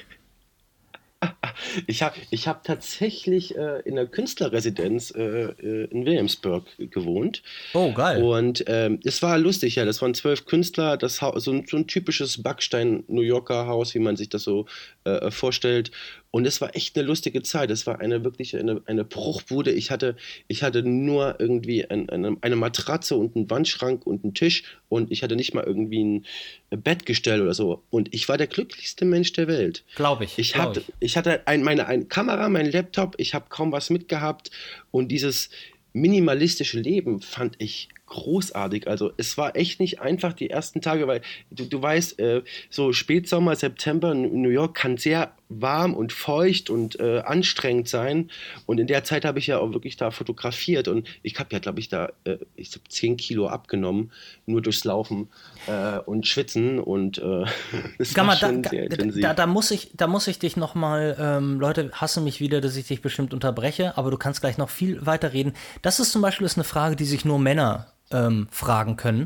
Speaker 3: ich hab tatsächlich in einer Künstlerresidenz in Williamsburg gewohnt.
Speaker 2: Oh, geil.
Speaker 3: Und es war lustig, ja. Das waren 12 Künstler, so ein typisches Backstein-New Yorker Haus, wie man sich das so vorstellt. Und es war echt eine lustige Zeit. Es war eine Bruchbude. Ich hatte nur irgendwie eine Matratze und einen Wandschrank und einen Tisch und ich hatte nicht mal irgendwie ein Bettgestell oder so. Und ich war der glücklichste Mensch der Welt.
Speaker 2: Glaube ich.
Speaker 3: Ich hatte eine Kamera, mein Laptop, ich habe kaum was mitgehabt und dieses minimalistische Leben fand ich großartig. Also es war echt nicht einfach die ersten Tage, weil du weißt, so Spätsommer, September in New York kann sehr warm und feucht und anstrengend sein. Und in der Zeit habe ich ja auch wirklich da fotografiert und ich habe ja, glaube ich, ich habe 10 Kilo abgenommen, nur durchs Laufen und Schwitzen und das war schon sehr intensiv.
Speaker 2: Da muss ich dich nochmal, Leute hassen mich wieder, dass ich dich bestimmt unterbreche, aber du kannst gleich noch viel weiter reden. Das ist zum Beispiel eine Frage, die sich nur Männer fragen können.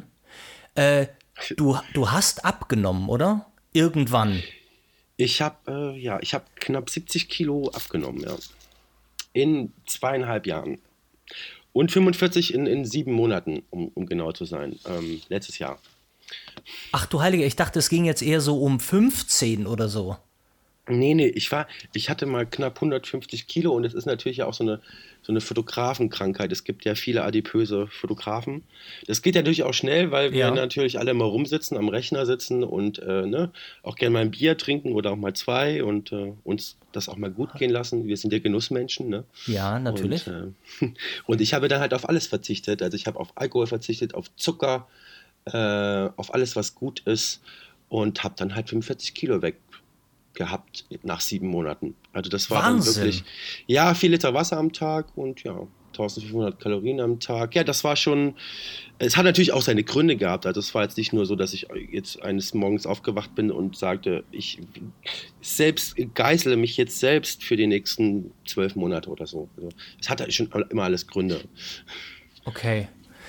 Speaker 2: Du hast abgenommen, oder? Irgendwann.
Speaker 3: Ich habe knapp 70 Kilo abgenommen, ja. In 2,5 Jahren. Und 45 in 7 Monaten, um genau zu sein. Letztes Jahr.
Speaker 2: Ach du Heilige, ich dachte, es ging jetzt eher so um 15 oder so.
Speaker 3: Nee, ich hatte mal knapp 150 Kilo und es ist natürlich ja auch so eine Fotografenkrankheit. Es gibt ja viele adipöse Fotografen. Das geht ja natürlich auch schnell, weil wir natürlich alle mal rumsitzen, am Rechner sitzen und auch gerne mal ein Bier trinken oder auch mal 2 und uns das auch mal gut gehen lassen. Wir sind ja Genussmenschen, ne?
Speaker 2: Ja, natürlich.
Speaker 3: Und ich habe dann halt auf alles verzichtet. Also ich habe auf Alkohol verzichtet, auf Zucker, auf alles, was gut ist und habe dann halt 45 Kilo weg gehabt nach 7 Monaten. Also das war dann wirklich, 4 Liter Wasser am Tag und 1500 Kalorien am Tag. Ja, das war schon, es hat natürlich auch seine Gründe gehabt. Also es war jetzt nicht nur so, dass ich jetzt eines Morgens aufgewacht bin und sagte, ich selbst geißele mich jetzt selbst für die nächsten 12 Monate oder so. Also es hat schon immer alles Gründe.
Speaker 2: Okay.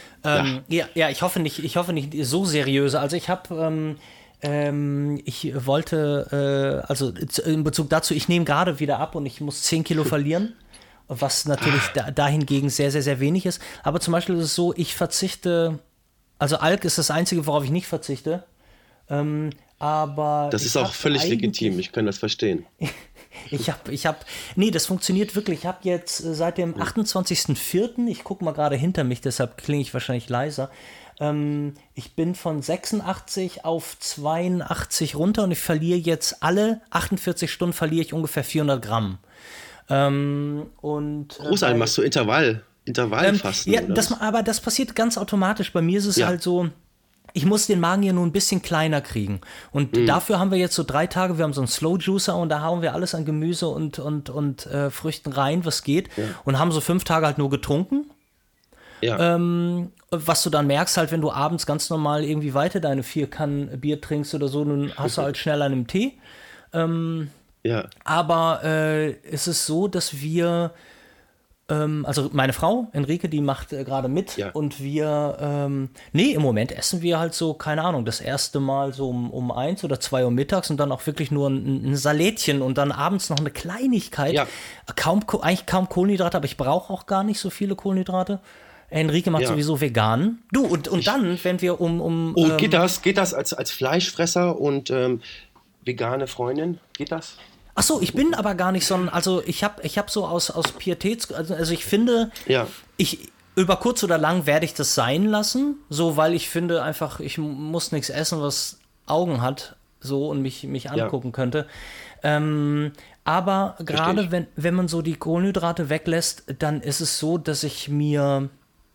Speaker 2: Ich hoffe nicht so seriöse. Also ich habe ich wollte, also in Bezug dazu, ich nehme gerade wieder ab und ich muss 10 Kilo verlieren, was natürlich dahingegen sehr, sehr, sehr wenig ist. Aber zum Beispiel ist es so, ich verzichte, also Alk ist das Einzige, worauf ich nicht verzichte. Aber
Speaker 3: das ist auch völlig legitim, ich kann das verstehen.
Speaker 2: Nee, das funktioniert wirklich. Ich habe jetzt seit dem 28.04., ich gucke mal gerade hinter mich, deshalb klinge ich wahrscheinlich leiser. Ich bin von 86 auf 82 runter und ich verliere jetzt alle 48 Stunden verliere ich ungefähr 400 Gramm.
Speaker 3: Großartig, machst du Intervallfasten?
Speaker 2: Ja, aber das passiert ganz automatisch. Bei mir ist es halt so, ich muss den Magen ja nur ein bisschen kleiner kriegen. Und dafür haben wir jetzt so 3 Tage, wir haben so einen Slow Juicer und da hauen wir alles an Gemüse und Früchten rein, was geht. Ja. Und haben so 5 Tage halt nur getrunken. Ja. Was du dann merkst halt, wenn du abends ganz normal irgendwie weiter deine 4 Kannen Bier trinkst oder so, dann hast du halt schnell einen Tee. Aber es ist so, dass wir also meine Frau, Enrique, die macht gerade mit und wir, im Moment essen wir halt so, keine Ahnung, das erste Mal so um 1 oder 2 Uhr mittags und dann auch wirklich nur ein Salätchen und dann abends noch eine Kleinigkeit. Ja. Eigentlich kaum Kohlenhydrate, aber ich brauche auch gar nicht so viele Kohlenhydrate. Enrique macht sowieso vegan. Du, und dann, wenn wir
Speaker 3: geht das als Fleischfresser und vegane Freundin? Geht das?
Speaker 2: Ach so, ich bin aber gar nicht so ein, also ich hab so aus Pietäts, also ich finde, über kurz oder lang werde ich das sein lassen, so, weil ich finde einfach, ich muss nichts essen, was Augen hat, so, und mich angucken könnte. Aber gerade wenn man so die Kohlenhydrate weglässt, dann ist es so, dass ich mir,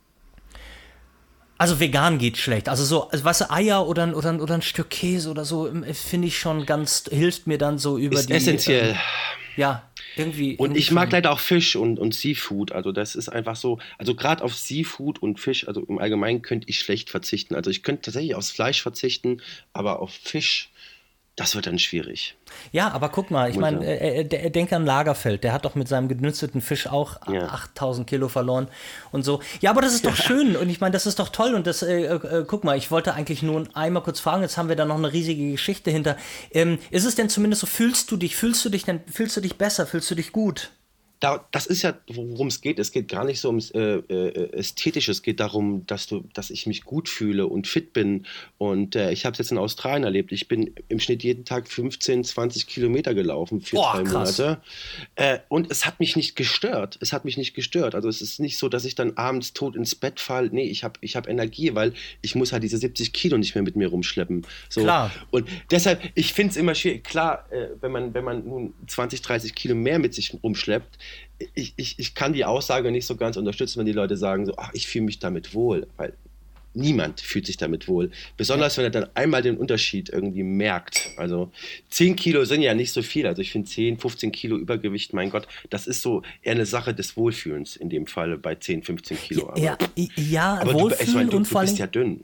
Speaker 2: also vegan geht schlecht. Also weißt du, Eier oder ein Stück Käse oder so, finde ich schon hilft mir dann so über
Speaker 3: ist essentiell.
Speaker 2: Irgendwie.
Speaker 3: Und ich mag leider auch Fisch und Seafood. Also das ist einfach so, also gerade auf Seafood und Fisch, also im Allgemeinen könnte ich schlecht verzichten. Also ich könnte tatsächlich aufs Fleisch verzichten, aber auf Fisch, das wird dann schwierig.
Speaker 2: Ja, aber guck mal, ich meine, denk an Lagerfeld, der hat doch mit seinem genützten Fisch auch 8000 Kilo verloren und so. Ja, aber das ist doch schön und ich meine, das ist doch toll und das, guck mal, ich wollte eigentlich nur einmal kurz fragen, jetzt haben wir da noch eine riesige Geschichte hinter. Ist es denn zumindest so, fühlst du dich besser, fühlst du dich gut?
Speaker 3: das ist ja, worum es geht. Es geht gar nicht so ums Ästhetische. Es geht darum, dass ich mich gut fühle und fit bin. Und ich habe es jetzt in Australien erlebt. Ich bin im Schnitt jeden Tag 15, 20 Kilometer gelaufen für 3 Monate. Und es hat mich nicht gestört. Also es ist nicht so, dass ich dann abends tot ins Bett falle. Nee, ich hab Energie, weil ich muss halt diese 70 Kilo nicht mehr mit mir rumschleppen. So.
Speaker 2: Klar.
Speaker 3: Und deshalb, ich finde es immer schwierig. Klar, wenn man nun 20, 30 Kilo mehr mit sich rumschleppt, ich kann die Aussage nicht so ganz unterstützen, wenn die Leute sagen so, ach, ich fühle mich damit wohl, weil niemand fühlt sich damit wohl. Besonders, wenn er dann einmal den Unterschied irgendwie merkt. Also 10 Kilo sind ja nicht so viel. Also ich finde 10, 15 Kilo Übergewicht, mein Gott, das ist so eher eine Sache des Wohlfühlens in dem Fall bei 10, 15 Kilo.
Speaker 2: Aber Wohlfühlen und vor allem...
Speaker 3: Du bist ja dünn.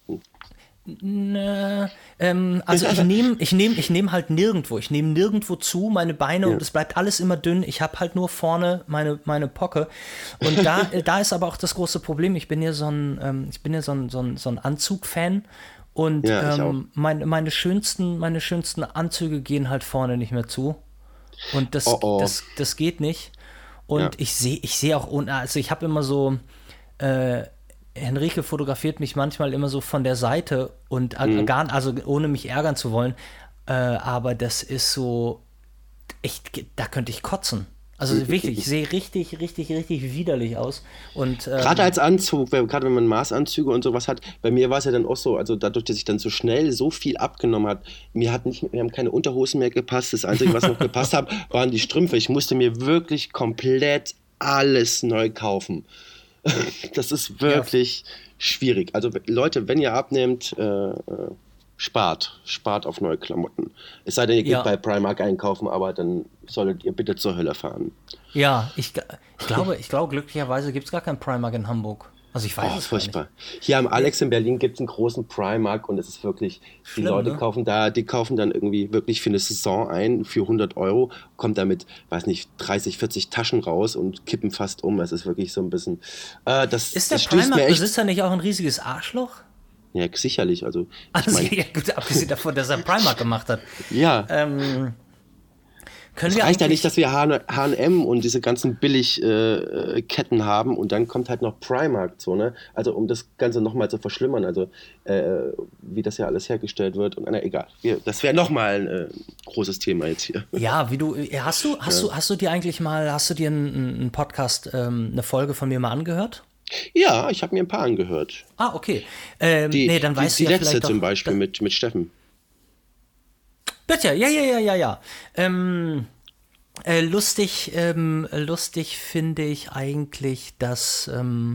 Speaker 2: Also ich nehm halt nirgendwo. Ich nehme nirgendwo zu, meine Beine, und es bleibt alles immer dünn. Ich habe halt nur vorne meine Pocke. Und da ist aber auch das große Problem. Ich bin ja so ein Anzug-Fan. Und meine schönsten Anzüge gehen halt vorne nicht mehr zu. Und das geht nicht. Und ich sehe auch, also ich habe immer so, Henrike fotografiert mich manchmal immer so von der Seite und also ohne mich ärgern zu wollen, aber das ist so, echt, da könnte ich kotzen. Also wirklich, ich sehe richtig, richtig, richtig widerlich aus. Und
Speaker 3: gerade als Anzug, gerade wenn man Maßanzüge und sowas hat, bei mir war es ja dann auch so, also dadurch, dass ich dann so schnell so viel abgenommen hat, mir haben keine Unterhosen mehr gepasst. Das Einzige, was noch gepasst hat, waren die Strümpfe. Ich musste mir wirklich komplett alles neu kaufen. Das ist wirklich schwierig. Also Leute, wenn ihr abnehmt, spart auf neue Klamotten. Es sei denn, ihr geht bei Primark einkaufen, aber dann solltet ihr bitte zur Hölle fahren.
Speaker 2: Ja, ich glaube, glücklicherweise gibt es gar keinen Primark in Hamburg. Also ich weiß es
Speaker 3: furchtbar.
Speaker 2: gar nicht.
Speaker 3: Hier am Alex in Berlin gibt es einen großen Primark und es ist wirklich, schlimm, die Leute kaufen dann irgendwie wirklich für eine Saison ein, für 100 €, kommt da mit, weiß nicht, 30, 40 Taschen raus und kippen fast um. Es ist wirklich so ein bisschen,
Speaker 2: ist der Primark-Besitzer nicht auch ein riesiges Arschloch?
Speaker 3: Ja, sicherlich. Also
Speaker 2: ja, gut, abgesehen davon, dass er Primark gemacht hat.
Speaker 3: Ja. Es reicht ja nicht, dass wir H&M und diese ganzen Billigketten haben und dann kommt halt noch Primark so, ne? Also um das Ganze nochmal zu verschlimmern, also wie das ja alles hergestellt wird und egal. Das wäre nochmal ein großes Thema jetzt hier.
Speaker 2: Ja, hast du dir einen Podcast, eine Folge von mir mal angehört?
Speaker 3: Ja, ich habe mir ein paar angehört.
Speaker 2: Ah, okay. Dann weißt du ja vielleicht
Speaker 3: die letzte zum Beispiel mit Steffen.
Speaker 2: Bitte, ja. Lustig finde ich eigentlich, dass,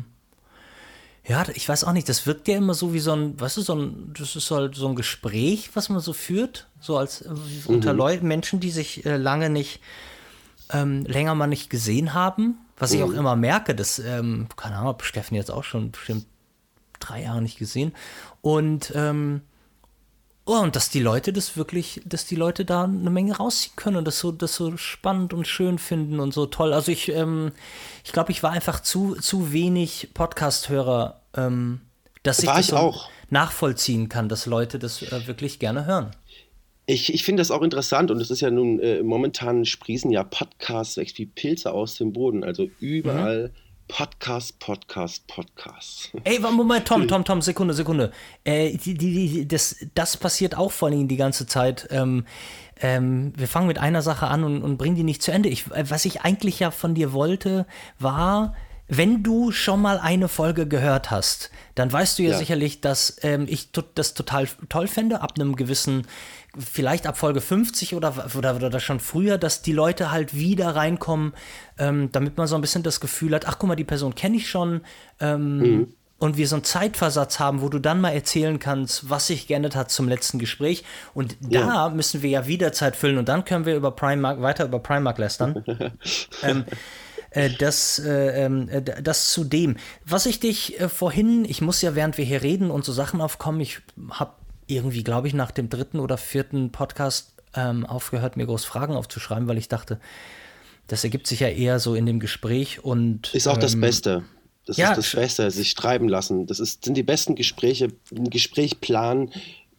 Speaker 2: ich weiß auch nicht, das wirkt ja immer so wie das ist halt so ein Gespräch, was man so führt, so als unter Menschen, die sich länger mal nicht gesehen haben, was ich auch immer merke, dass, keine Ahnung, Steffen jetzt auch schon bestimmt 3 Jahre nicht gesehen und dass die Leute da eine Menge rausziehen können und das so spannend und schön finden und so toll. Also ich glaube, ich war einfach zu wenig Podcast-Hörer, dass ich das auch nachvollziehen kann, dass Leute das wirklich gerne hören.
Speaker 3: Ich finde das auch interessant und es ist ja nun, momentan sprießen ja Podcasts wie Pilze aus dem Boden, also überall Podcast.
Speaker 2: Ey, Moment, Tom, Sekunde. Das passiert auch vor allem die ganze Zeit. Wir fangen mit einer Sache an und bringen die nicht zu Ende. Was ich eigentlich ja von dir wollte, war, wenn du schon mal eine Folge gehört hast, dann weißt du ja sicherlich, dass ich das total toll fände, ab einem gewissen, vielleicht ab Folge 50 oder schon früher, dass die Leute halt wieder reinkommen, damit man so ein bisschen das Gefühl hat, ach guck mal, die Person kenne ich schon, und wir so einen Zeitversatz haben, wo du dann mal erzählen kannst, was sich geändert hat zum letzten Gespräch. Und da müssen wir ja wieder Zeit füllen und dann können wir weiter über Primark lästern. Das zu dem. Was ich dich vorhin, ich muss ja, während wir hier reden und so Sachen aufkommen, ich habe irgendwie, glaube ich, nach dem 3. oder 4. Podcast aufgehört, mir groß Fragen aufzuschreiben, weil ich dachte, das ergibt sich ja eher so in dem Gespräch und
Speaker 3: ist auch das Beste. Das ist das Beste, sich treiben lassen. Sind die besten Gespräche, ein Gespräch planen,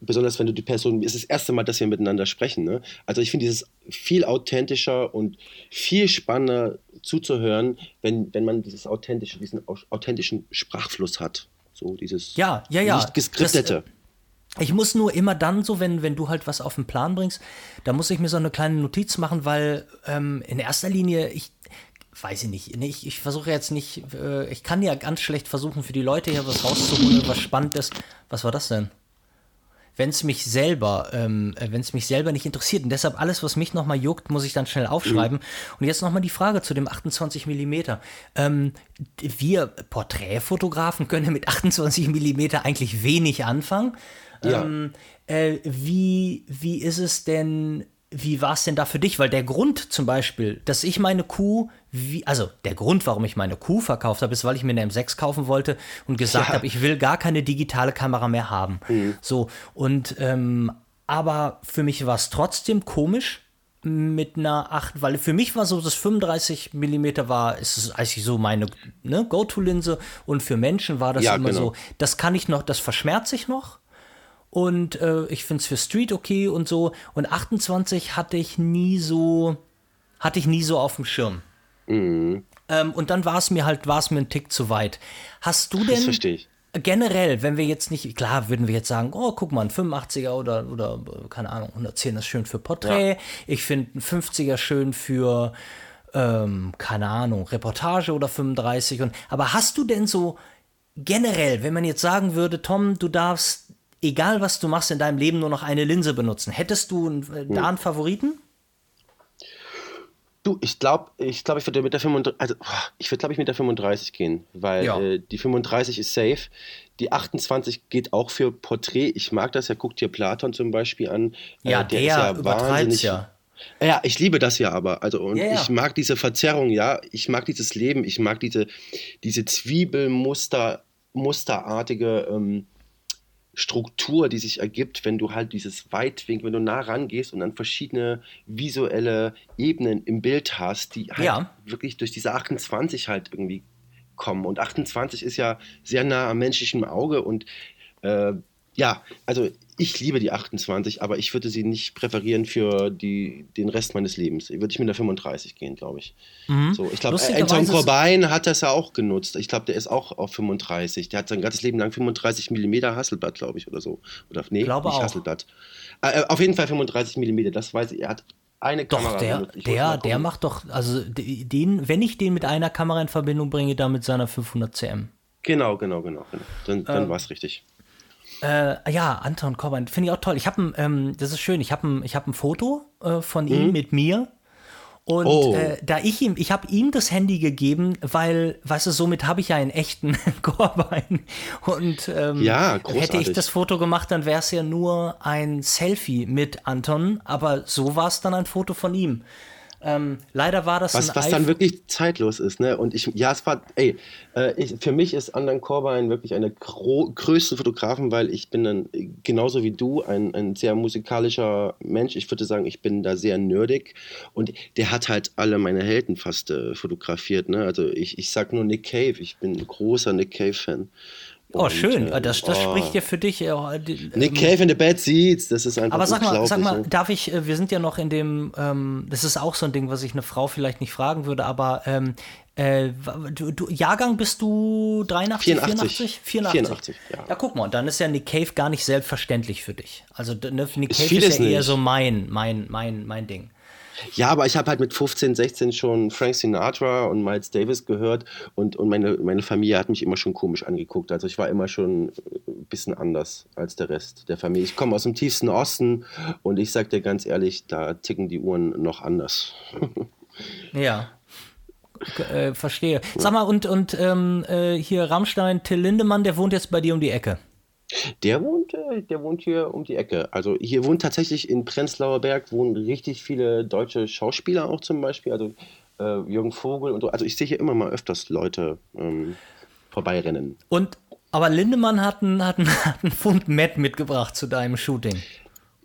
Speaker 3: besonders wenn du die Person, es ist das erste Mal, dass wir miteinander sprechen, ne? Also ich finde dieses viel authentischer und viel spannender zuzuhören, wenn man diesen authentischen Sprachfluss hat. So dieses
Speaker 2: Ja.
Speaker 3: nicht geskriptete.
Speaker 2: Ich muss nur immer dann so, wenn du halt was auf den Plan bringst, da muss ich mir so eine kleine Notiz machen, weil in erster Linie, weiß ich nicht, ich versuche jetzt nicht, ich kann ja ganz schlecht versuchen, für die Leute hier was rauszuholen, was spannend ist. Was war das denn? Wenn es mich selber nicht interessiert. Und deshalb alles, was mich nochmal juckt, muss ich dann schnell aufschreiben. Und jetzt nochmal die Frage zu dem 28 Millimeter. Wir Porträtfotografen können mit 28 Millimeter eigentlich wenig anfangen.
Speaker 3: Ja.
Speaker 2: Wie ist es denn, wie war es denn da für dich? Weil der Grund zum Beispiel, dass ich meine Kuh, der Grund, warum ich meine Kuh verkauft habe, ist, weil ich mir eine M6 kaufen wollte und gesagt habe, ich will gar keine digitale Kamera mehr haben. So, und aber für mich war es trotzdem komisch mit einer 8, weil für mich war so, das 35 Millimeter ist es eigentlich so meine Go-To-Linse, und für Menschen war das immer so, das kann ich noch, das verschmerze ich noch. Und ich finde es für Street okay und so. Und 28 hatte ich nie so auf dem Schirm. Und dann war es mir ein Tick zu weit. Hast du denn
Speaker 3: Das verstehe ich.
Speaker 2: generell, wenn wir jetzt nicht, klar würden wir jetzt sagen, oh, guck mal, ein 85er oder keine Ahnung, 110 ist schön für Porträt. Ja. Ich finde ein 50er schön für, keine Ahnung, Reportage oder 35. Aber hast du denn so generell, wenn man jetzt sagen würde, Tom, du darfst egal was du machst in deinem Leben, nur noch eine Linse benutzen. Hättest du da einen Favoriten?
Speaker 3: Du, ich glaube, ich würde mit der 35, mit der 35 gehen, weil die 35 ist safe. Die 28 geht auch für Porträt. Ich mag das ja, guck dir Platon zum Beispiel an.
Speaker 2: Ja, der ist ja übertreibt's ja.
Speaker 3: Ja, ich liebe das ja aber. Ich mag diese Verzerrung, ich mag dieses Leben, ich mag diese Zwiebelmusterartige Struktur, die sich ergibt, wenn du halt dieses Weitwinkel, wenn du nah rangehst und dann verschiedene visuelle Ebenen im Bild hast, die halt wirklich durch diese 28 halt irgendwie kommen. Und 28 ist ja sehr nah am menschlichen Auge und also ich liebe die 28, aber ich würde sie nicht präferieren für den Rest meines Lebens. Würde ich mit der 35 gehen, glaube ich. So, ich glaube, Anton Corbijn hat das ja auch genutzt. Ich glaube, der ist auch auf 35. Der hat sein ganzes Leben lang 35 mm Hasselblad, glaube ich, oder so. Oder nee,
Speaker 2: glaube
Speaker 3: nicht
Speaker 2: auch.
Speaker 3: Hasselblad. Auf jeden Fall 35 mm, das weiß ich. Er hat eine Kamera benutzt.
Speaker 2: Der macht doch, also wenn ich den mit einer Kamera in Verbindung bringe, dann mit seiner 500 cm.
Speaker 3: Genau. Dann war es richtig.
Speaker 2: Anton Corbijn, finde ich auch toll. Das ist schön, ich habe ein Foto von ihm mit mir. Und ich habe ihm das Handy gegeben, weil, weißt du, somit habe ich ja einen echten Corbijn. Und hätte ich das Foto gemacht, dann wäre es ja nur ein Selfie mit Anton, aber so war es dann ein Foto von ihm. Leider war das
Speaker 3: was dann wirklich zeitlos ist, ne? Und für mich ist Anton Corbijn wirklich einer größten Fotografen, weil ich bin dann genauso wie du ein sehr musikalischer Mensch. Ich würde sagen, ich bin da sehr nerdig und der hat halt alle meine Helden fast fotografiert, ne? Also ich sag nur Nick Cave, ich bin ein großer Nick Cave-Fan.
Speaker 2: Oh, schön. Das spricht ja für dich.
Speaker 3: Nick Cave in the Bad Seeds, das ist einfach unglaublich.
Speaker 2: Aber sag mal, wir sind ja noch in dem, das ist auch so ein Ding, was ich eine Frau vielleicht nicht fragen würde, aber Jahrgang bist du 83, 84? Ja. Ja, guck mal, dann ist ja Nick Cave gar nicht selbstverständlich für dich. Also Nick Cave ist ja eher so mein Ding.
Speaker 3: Ja, aber ich habe halt mit 15, 16 schon Frank Sinatra und Miles Davis gehört und meine Familie hat mich immer schon komisch angeguckt. Also ich war immer schon ein bisschen anders als der Rest der Familie. Ich komme aus dem tiefsten Osten und ich sag dir ganz ehrlich, da ticken die Uhren noch anders.
Speaker 2: Ja. Verstehe. Sag mal, und hier Rammstein, Till Lindemann, der wohnt jetzt bei dir um die Ecke.
Speaker 3: Der wohnt hier um die Ecke. Also hier wohnt tatsächlich in Prenzlauer Berg wohnen richtig viele deutsche Schauspieler auch zum Beispiel. Also Jürgen Vogel und so. Also ich sehe hier immer mal öfters Leute vorbeirennen.
Speaker 2: Aber Lindemann hat einen Pfund Met mitgebracht zu deinem Shooting.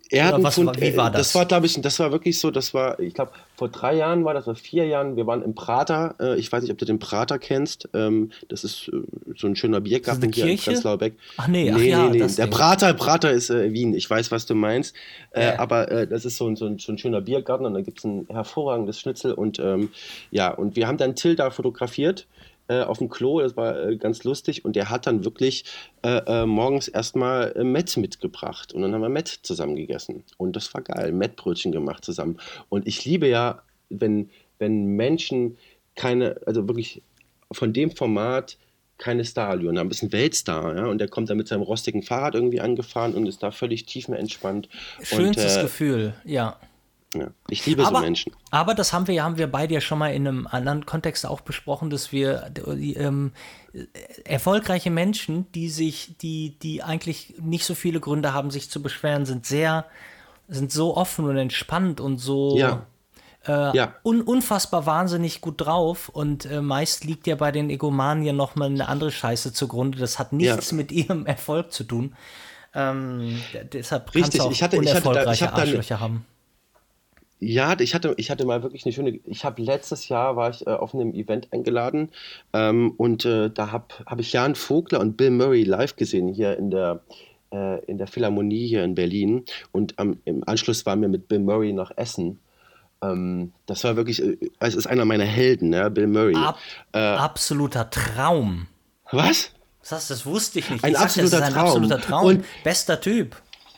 Speaker 2: Wie war das?
Speaker 3: Das war, glaube ich, das war wirklich so, ich glaube, vor 3 Jahren war das, vor 4 Jahren, wir waren im Prater, ich weiß nicht, ob du den Prater kennst, das ist so ein schöner Biergarten hier in Prenzlauer Berg. Nee. Der Prater ist Wien, ich weiß, was du meinst, aber das ist so ein schöner Biergarten und da gibt es ein hervorragendes Schnitzel und und wir haben dann Till da fotografiert, auf dem Klo, das war ganz lustig und der hat dann wirklich morgens erstmal Mett mitgebracht und dann haben wir Mett zusammen gegessen und das war geil, Mettbrötchen gemacht zusammen und ich liebe ja, wenn Menschen also wirklich von dem Format keine Starallüren, ein bisschen Weltstar, ja, und der kommt dann mit seinem rostigen Fahrrad irgendwie angefahren und ist da völlig tiefenentspannt.
Speaker 2: Schönstes Gefühl, ja.
Speaker 3: Ja, ich liebe so Menschen.
Speaker 2: Aber das haben wir beide ja schon mal in einem anderen Kontext auch besprochen, dass wir erfolgreiche Menschen, die eigentlich nicht so viele Gründe haben, sich zu beschweren, sind so offen und entspannt und so unfassbar wahnsinnig gut drauf und meist liegt ja bei den Egomanen ja nochmal eine andere Scheiße zugrunde. Das hat nichts mit ihrem Erfolg zu tun. Deshalb kannst du auch unerfolgreiche Arschlöcher haben.
Speaker 3: Ja, ich hatte mal wirklich eine schöne. Letztes Jahr war ich auf einem Event eingeladen und da hab ich Jan Vogler und Bill Murray live gesehen hier in der Philharmonie hier in Berlin und im Anschluss waren wir mit Bill Murray nach Essen. Das war wirklich, es ist einer meiner Helden, ja, Bill Murray.
Speaker 2: Absoluter Traum.
Speaker 3: Was?
Speaker 2: Das wusste ich nicht.
Speaker 3: Ein absoluter Traum.
Speaker 2: Und bester Typ.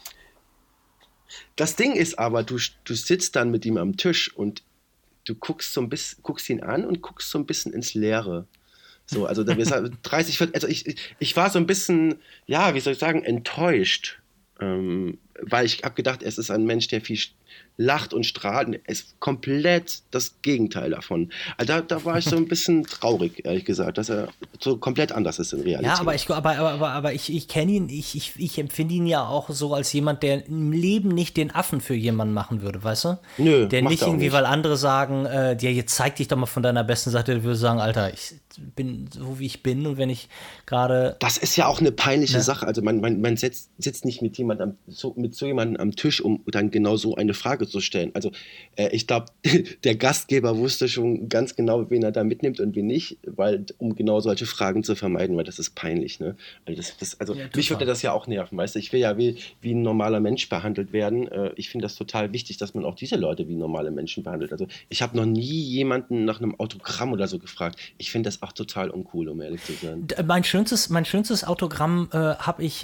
Speaker 3: Das Ding ist aber, du sitzt dann mit ihm am Tisch und du guckst ihn an und guckst so ein bisschen ins Leere. So, also 30, 40, also ich war so ein bisschen, ja, wie soll ich sagen, enttäuscht, weil ich habe gedacht, es ist ein Mensch, der viel lacht und strahlt und es ist komplett das Gegenteil davon. Also da war ich so ein bisschen traurig, ehrlich gesagt, dass er so komplett anders ist in Realität.
Speaker 2: Ja, aber ich kenne ihn, ich empfinde ihn ja auch so als jemand, der im Leben nicht den Affen für jemanden machen würde, weißt du?
Speaker 3: Nö,
Speaker 2: der nicht irgendwie, weil andere sagen, jetzt zeig dich doch mal von deiner besten Seite, der würde sagen, Alter, ich bin so wie ich bin und wenn ich gerade...
Speaker 3: Das ist ja auch eine peinliche Sache, also man sitzt nicht mit jemandem mit so jemandem am Tisch, um dann genau so eine Frage zu stellen. Also ich glaube, der Gastgeber wusste schon ganz genau, wen er da mitnimmt und wen nicht, um genau solche Fragen zu vermeiden, weil das ist peinlich. Ne? Also mich würde das ja auch nerven, weißt du? Ich will ja wie ein normaler Mensch behandelt werden. Ich finde das total wichtig, dass man auch diese Leute wie normale Menschen behandelt. Also ich habe noch nie jemanden nach einem Autogramm oder so gefragt. Ich finde das auch total uncool, um ehrlich zu sein.
Speaker 2: Mein schönstes Autogramm habe ich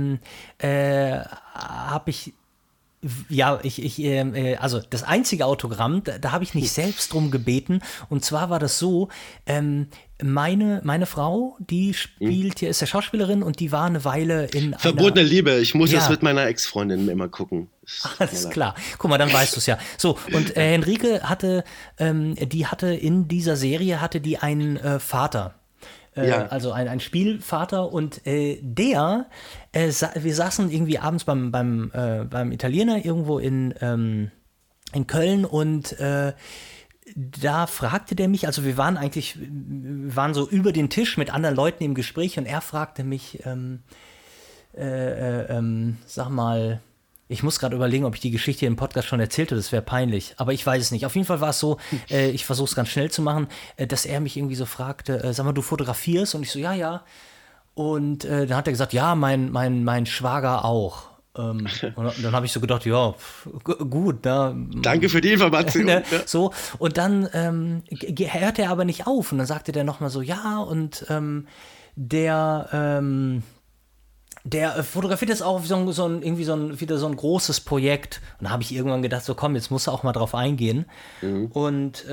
Speaker 2: also das einzige Autogramm, da habe ich nicht selbst drum gebeten. Und zwar war das so, meine Frau, die spielt hier, ist ja Schauspielerin und die war eine Weile in
Speaker 3: Verbotene Liebe, ich muss das mit meiner Ex-Freundin immer gucken.
Speaker 2: Alles klar. Guck mal, dann weißt du es ja. So, und Henrike hatte in dieser Serie einen Vater. Also ein Spielvater und wir saßen irgendwie abends beim Italiener irgendwo in Köln und da fragte der mich, also wir waren so über den Tisch mit anderen Leuten im Gespräch und er fragte mich, sag mal, ich muss gerade überlegen, ob ich die Geschichte hier im Podcast schon erzählt habe, das wäre peinlich, aber ich weiß es nicht. Auf jeden Fall war es so, ich versuche es ganz schnell zu machen, dass er mich irgendwie so fragte, sag mal, du fotografierst? Und ich so, ja. Und dann hat er gesagt, ja, mein Schwager auch. Und dann habe ich so gedacht, ja, gut.
Speaker 3: Danke für die Information.
Speaker 2: Ne, so, und dann hörte er aber nicht auf. Und dann sagte der nochmal so, ja, und der fotografiert jetzt auch wieder so ein großes Projekt. Und da habe ich irgendwann gedacht, so komm, jetzt musst du auch mal drauf eingehen. Mhm. Und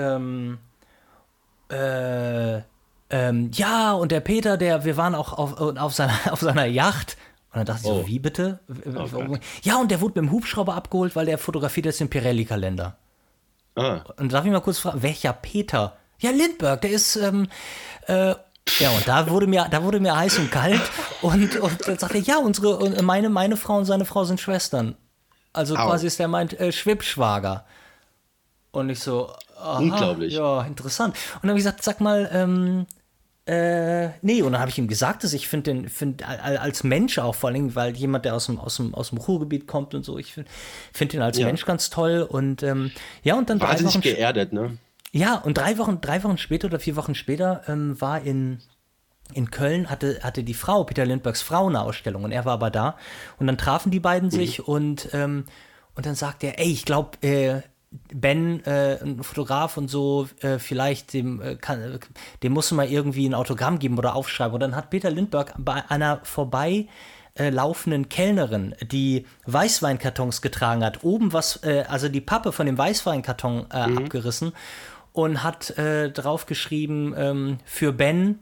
Speaker 2: ja, und der Peter, wir waren auch auf seiner Yacht. Und dann dachte ich so, wie bitte? Ja, und der wurde mit dem Hubschrauber abgeholt, weil der fotografiert jetzt den Pirelli-Kalender. Und darf ich mal kurz fragen, welcher Peter? Ja, Lindbergh, der ist ja, und da wurde mir heiß und kalt und dann sagte er, ja, meine Frau und seine Frau sind Schwestern. Also quasi ist der meint Schwippschwager. Und ich so, aha,
Speaker 3: unglaublich.
Speaker 2: Ja, interessant. Und dann habe ich gesagt, sag mal, Nee, und dann habe ich ihm gesagt, dass ich finde als Mensch auch, vor allem, weil jemand, der aus dem Ruhrgebiet kommt und so, ich find den als Mensch ganz toll und ja, und dann
Speaker 3: wahnsinnig geerdet, ne?
Speaker 2: Ja, und 3 Wochen später oder 4 Wochen später war in Köln hatte die Frau, Peter Lindberghs Frau, eine Ausstellung und er war aber da und dann trafen die beiden sich und dann sagt er, ey, ich glaube, Ben, ein Fotograf und so, vielleicht dem musst du mal irgendwie ein Autogramm geben oder aufschreiben. Und dann hat Peter Lindbergh bei einer laufenden Kellnerin, die Weißweinkartons getragen hat, oben also die Pappe von dem Weißweinkarton abgerissen und hat drauf geschrieben, für Ben,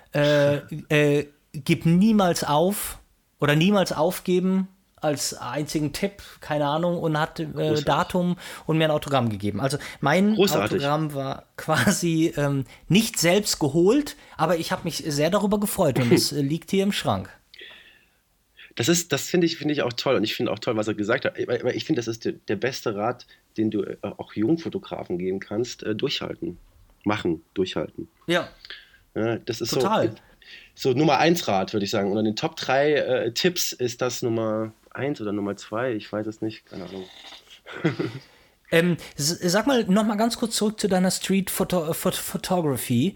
Speaker 2: gib niemals auf oder niemals aufgeben, als einzigen Tipp, keine Ahnung, und hat Datum und mir ein Autogramm gegeben. Also mein Autogramm war quasi nicht selbst geholt, aber ich habe mich sehr darüber gefreut und es liegt hier im Schrank.
Speaker 3: Das finde ich auch toll und ich finde auch toll, was er gesagt hat. Weil ich finde, das ist der beste Rat, den du auch Jungfotografen geben kannst, durchhalten. Durchhalten.
Speaker 2: Ja.
Speaker 3: Das ist
Speaker 2: total.
Speaker 3: So Nummer 1 Rat, würde ich sagen. Unter den Top 3 Tipps ist das Nummer 1 oder Nummer 2, ich weiß es nicht, keine Ahnung.
Speaker 2: Sag mal, noch mal ganz kurz zurück zu deiner Street Photography,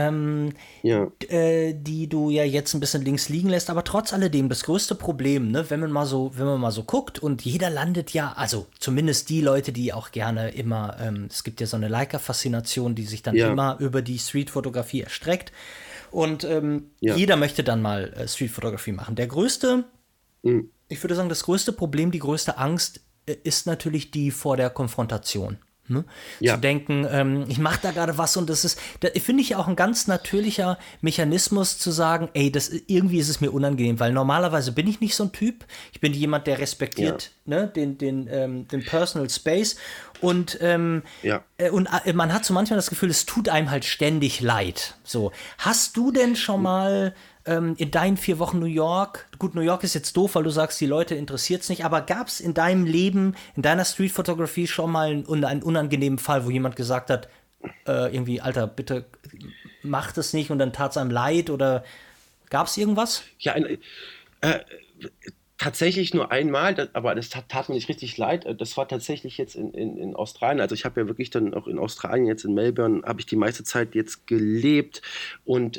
Speaker 2: die du ja jetzt ein bisschen links liegen lässt, aber trotz alledem, das größte Problem, ne, wenn man mal so guckt und jeder landet ja, also zumindest die Leute, die auch gerne immer, es gibt ja so eine Leica-Faszination, die sich dann immer über die Street-Fotografie erstreckt und jeder möchte dann mal Street-Fotografie machen. Ich würde sagen, das größte Problem, die größte Angst ist natürlich die vor der Konfrontation. Ne? Zu denken, ich mache da gerade was und das finde ich auch ein ganz natürlicher Mechanismus zu sagen, ey, irgendwie ist es mir unangenehm, weil normalerweise bin ich nicht so ein Typ. Ich bin jemand, der respektiert den Personal Space und man hat so manchmal das Gefühl, es tut einem halt ständig leid. So, hast du denn schon mal in deinen 4 Wochen New York, gut, New York ist jetzt doof, weil du sagst, die Leute interessiert es nicht, aber gab es in deinem Leben, in deiner Street-Fotografie schon mal einen unangenehmen Fall, wo jemand gesagt hat, irgendwie, Alter, bitte mach das nicht und dann tat es einem leid oder gab es irgendwas?
Speaker 3: Ja, tatsächlich nur einmal, aber das tat mir nicht richtig leid. Das war tatsächlich jetzt in Australien. Also ich habe ja wirklich dann auch in Australien, jetzt in Melbourne, habe ich die meiste Zeit jetzt gelebt und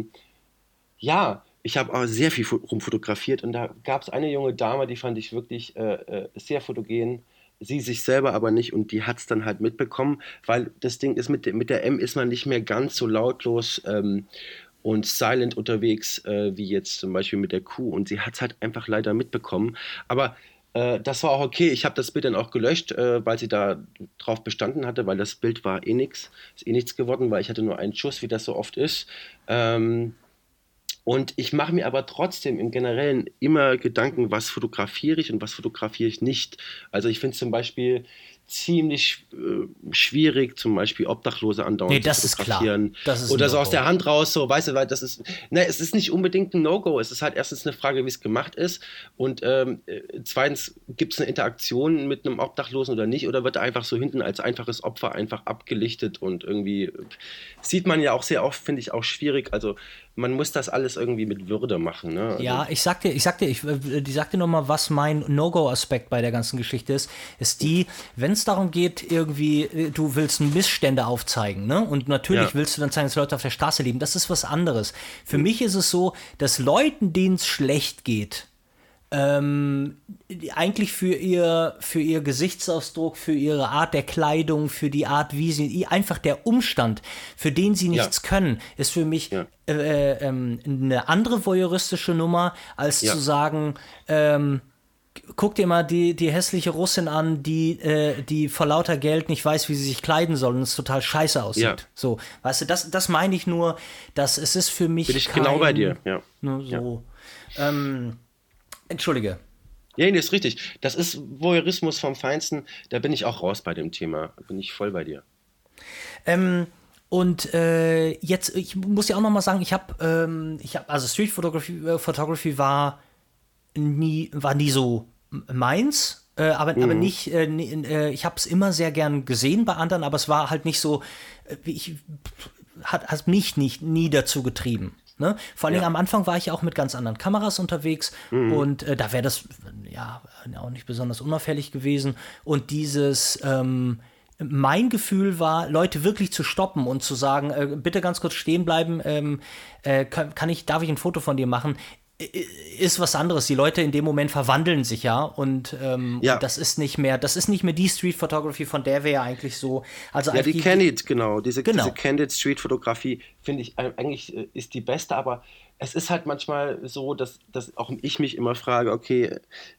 Speaker 3: ich habe auch sehr viel rumfotografiert und da gab es eine junge Dame, die fand ich wirklich sehr fotogen. Sie sich selber aber nicht und die hat es dann halt mitbekommen, weil das Ding ist, mit der M ist man nicht mehr ganz so lautlos und silent unterwegs wie jetzt zum Beispiel mit der Q und sie hat es halt einfach leider mitbekommen. Aber das war auch okay. Ich habe das Bild dann auch gelöscht, weil sie da drauf bestanden hatte, weil das Bild war ist nichts geworden, weil ich hatte nur einen Schuss, wie das so oft ist. Und ich mache mir aber trotzdem im Generellen immer Gedanken, was fotografiere ich und was fotografiere ich nicht. Also ich finde zum Beispiel ziemlich schwierig, zum Beispiel Obdachlose andauernd
Speaker 2: zu fotografieren.
Speaker 3: Ist klar. Oder so aus der Hand raus, so, weißt du, weil es ist nicht unbedingt ein No-Go. Es ist halt erstens eine Frage, wie es gemacht ist und zweitens, gibt es eine Interaktion mit einem Obdachlosen oder nicht oder wird er einfach so hinten als einfaches Opfer einfach abgelichtet und irgendwie sieht man ja auch sehr oft, finde ich auch schwierig, also man muss das alles irgendwie mit Würde machen. Ne? Also,
Speaker 2: ja, ich sag dir noch mal, was mein No-Go-Aspekt bei der ganzen Geschichte ist die, wenn es darum geht, irgendwie, du willst Missstände aufzeigen, ne? Und natürlich willst du dann zeigen, dass Leute auf der Straße leben. Das ist was anderes. Für mich ist es so, dass Leuten, denen es schlecht geht, eigentlich für ihr Gesichtsausdruck, für ihre Art der Kleidung, für die Art, wie sie, einfach der Umstand, für den sie nichts können, ist für mich eine andere voyeuristische Nummer, als zu sagen, guck dir mal die hässliche Russin an, die vor lauter Geld nicht weiß, wie sie sich kleiden soll und es total scheiße aussieht. Ja. So, weißt du, das meine ich nur, dass es ist für mich
Speaker 3: bin ich genau bei dir,
Speaker 2: Entschuldige.
Speaker 3: Ja, nee, ist richtig. Das ist Voyeurismus vom Feinsten. Da bin ich auch raus bei dem Thema. Da bin ich voll bei dir.
Speaker 2: Jetzt, ich muss ja auch noch mal sagen, also Street Photography war nie so meins, aber nicht, ich habe es immer sehr gern gesehen bei anderen, aber es war halt nicht so, hat mich nie dazu getrieben. Ne? Vor allem am Anfang war ich auch mit ganz anderen Kameras unterwegs und da wäre das auch nicht besonders unauffällig gewesen. Und mein Gefühl war, Leute wirklich zu stoppen und zu sagen, bitte ganz kurz stehen bleiben, darf ich ein Foto von dir machen? Ist was anderes. Die Leute in dem Moment verwandeln sich und das ist nicht mehr die Street Photography, von der wir ja eigentlich so. Also
Speaker 3: die Candid, genau. Diese Candid Street Fotografie, finde ich eigentlich ist die beste, aber es ist halt manchmal so, dass auch ich mich immer frage, okay,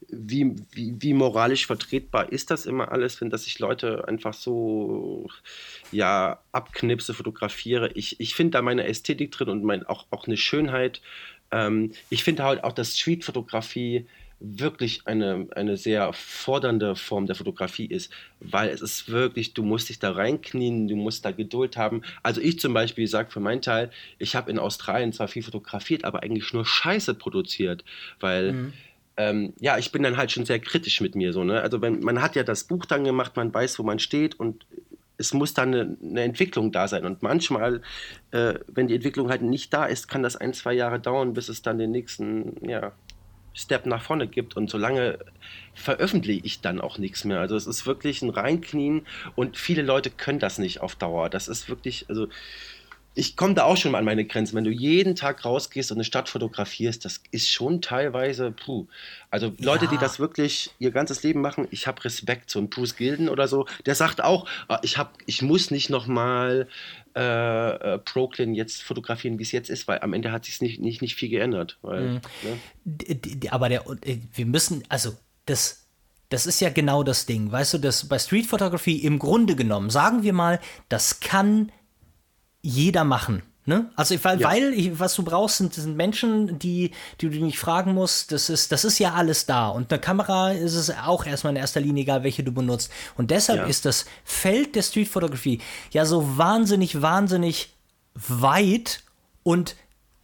Speaker 3: wie moralisch vertretbar ist das immer alles, dass ich Leute einfach so abknipse, fotografiere. Ich finde da meine Ästhetik drin und auch eine Schönheit. Ich finde halt auch, dass Street-Fotografie wirklich eine sehr fordernde Form der Fotografie ist, weil es ist wirklich, du musst dich da reinknien, du musst da Geduld haben. Also ich zum Beispiel sage für meinen Teil, ich habe in Australien zwar viel fotografiert, aber eigentlich nur Scheiße produziert, weil ich bin dann halt schon sehr kritisch mit mir. So, ne? Also man hat ja das Buch dann gemacht, man weiß, wo man steht und es muss dann eine Entwicklung da sein. Und manchmal, wenn die Entwicklung halt nicht da ist, kann das 1-2 Jahre dauern, bis es dann den nächsten Step nach vorne gibt. Und solange veröffentliche ich dann auch nichts mehr. Also es ist wirklich ein Reinknien und viele Leute können das nicht auf Dauer. Das ist wirklich, also ich komme da auch schon mal an meine Grenzen. Wenn du jeden Tag rausgehst und eine Stadt fotografierst, das ist schon teilweise, Also Leute, die das wirklich ihr ganzes Leben machen, ich habe Respekt. So ein Bruce Gilden oder so, der sagt auch, ich muss nicht nochmal Brooklyn jetzt fotografieren, wie es jetzt ist, weil am Ende hat sich nicht viel geändert. Weil,
Speaker 2: Aber wir müssen, also das ist ja genau das Ding. Weißt du, das bei Street Photography im Grunde genommen, sagen wir mal, das kann jeder machen. Ne? Also was du brauchst, sind Menschen, die du nicht fragen musst. Das ist ja alles da. Und eine Kamera ist es auch erstmal in erster Linie egal, welche du benutzt. Und deshalb ist das Feld der Streetfotografie ja so wahnsinnig, wahnsinnig weit und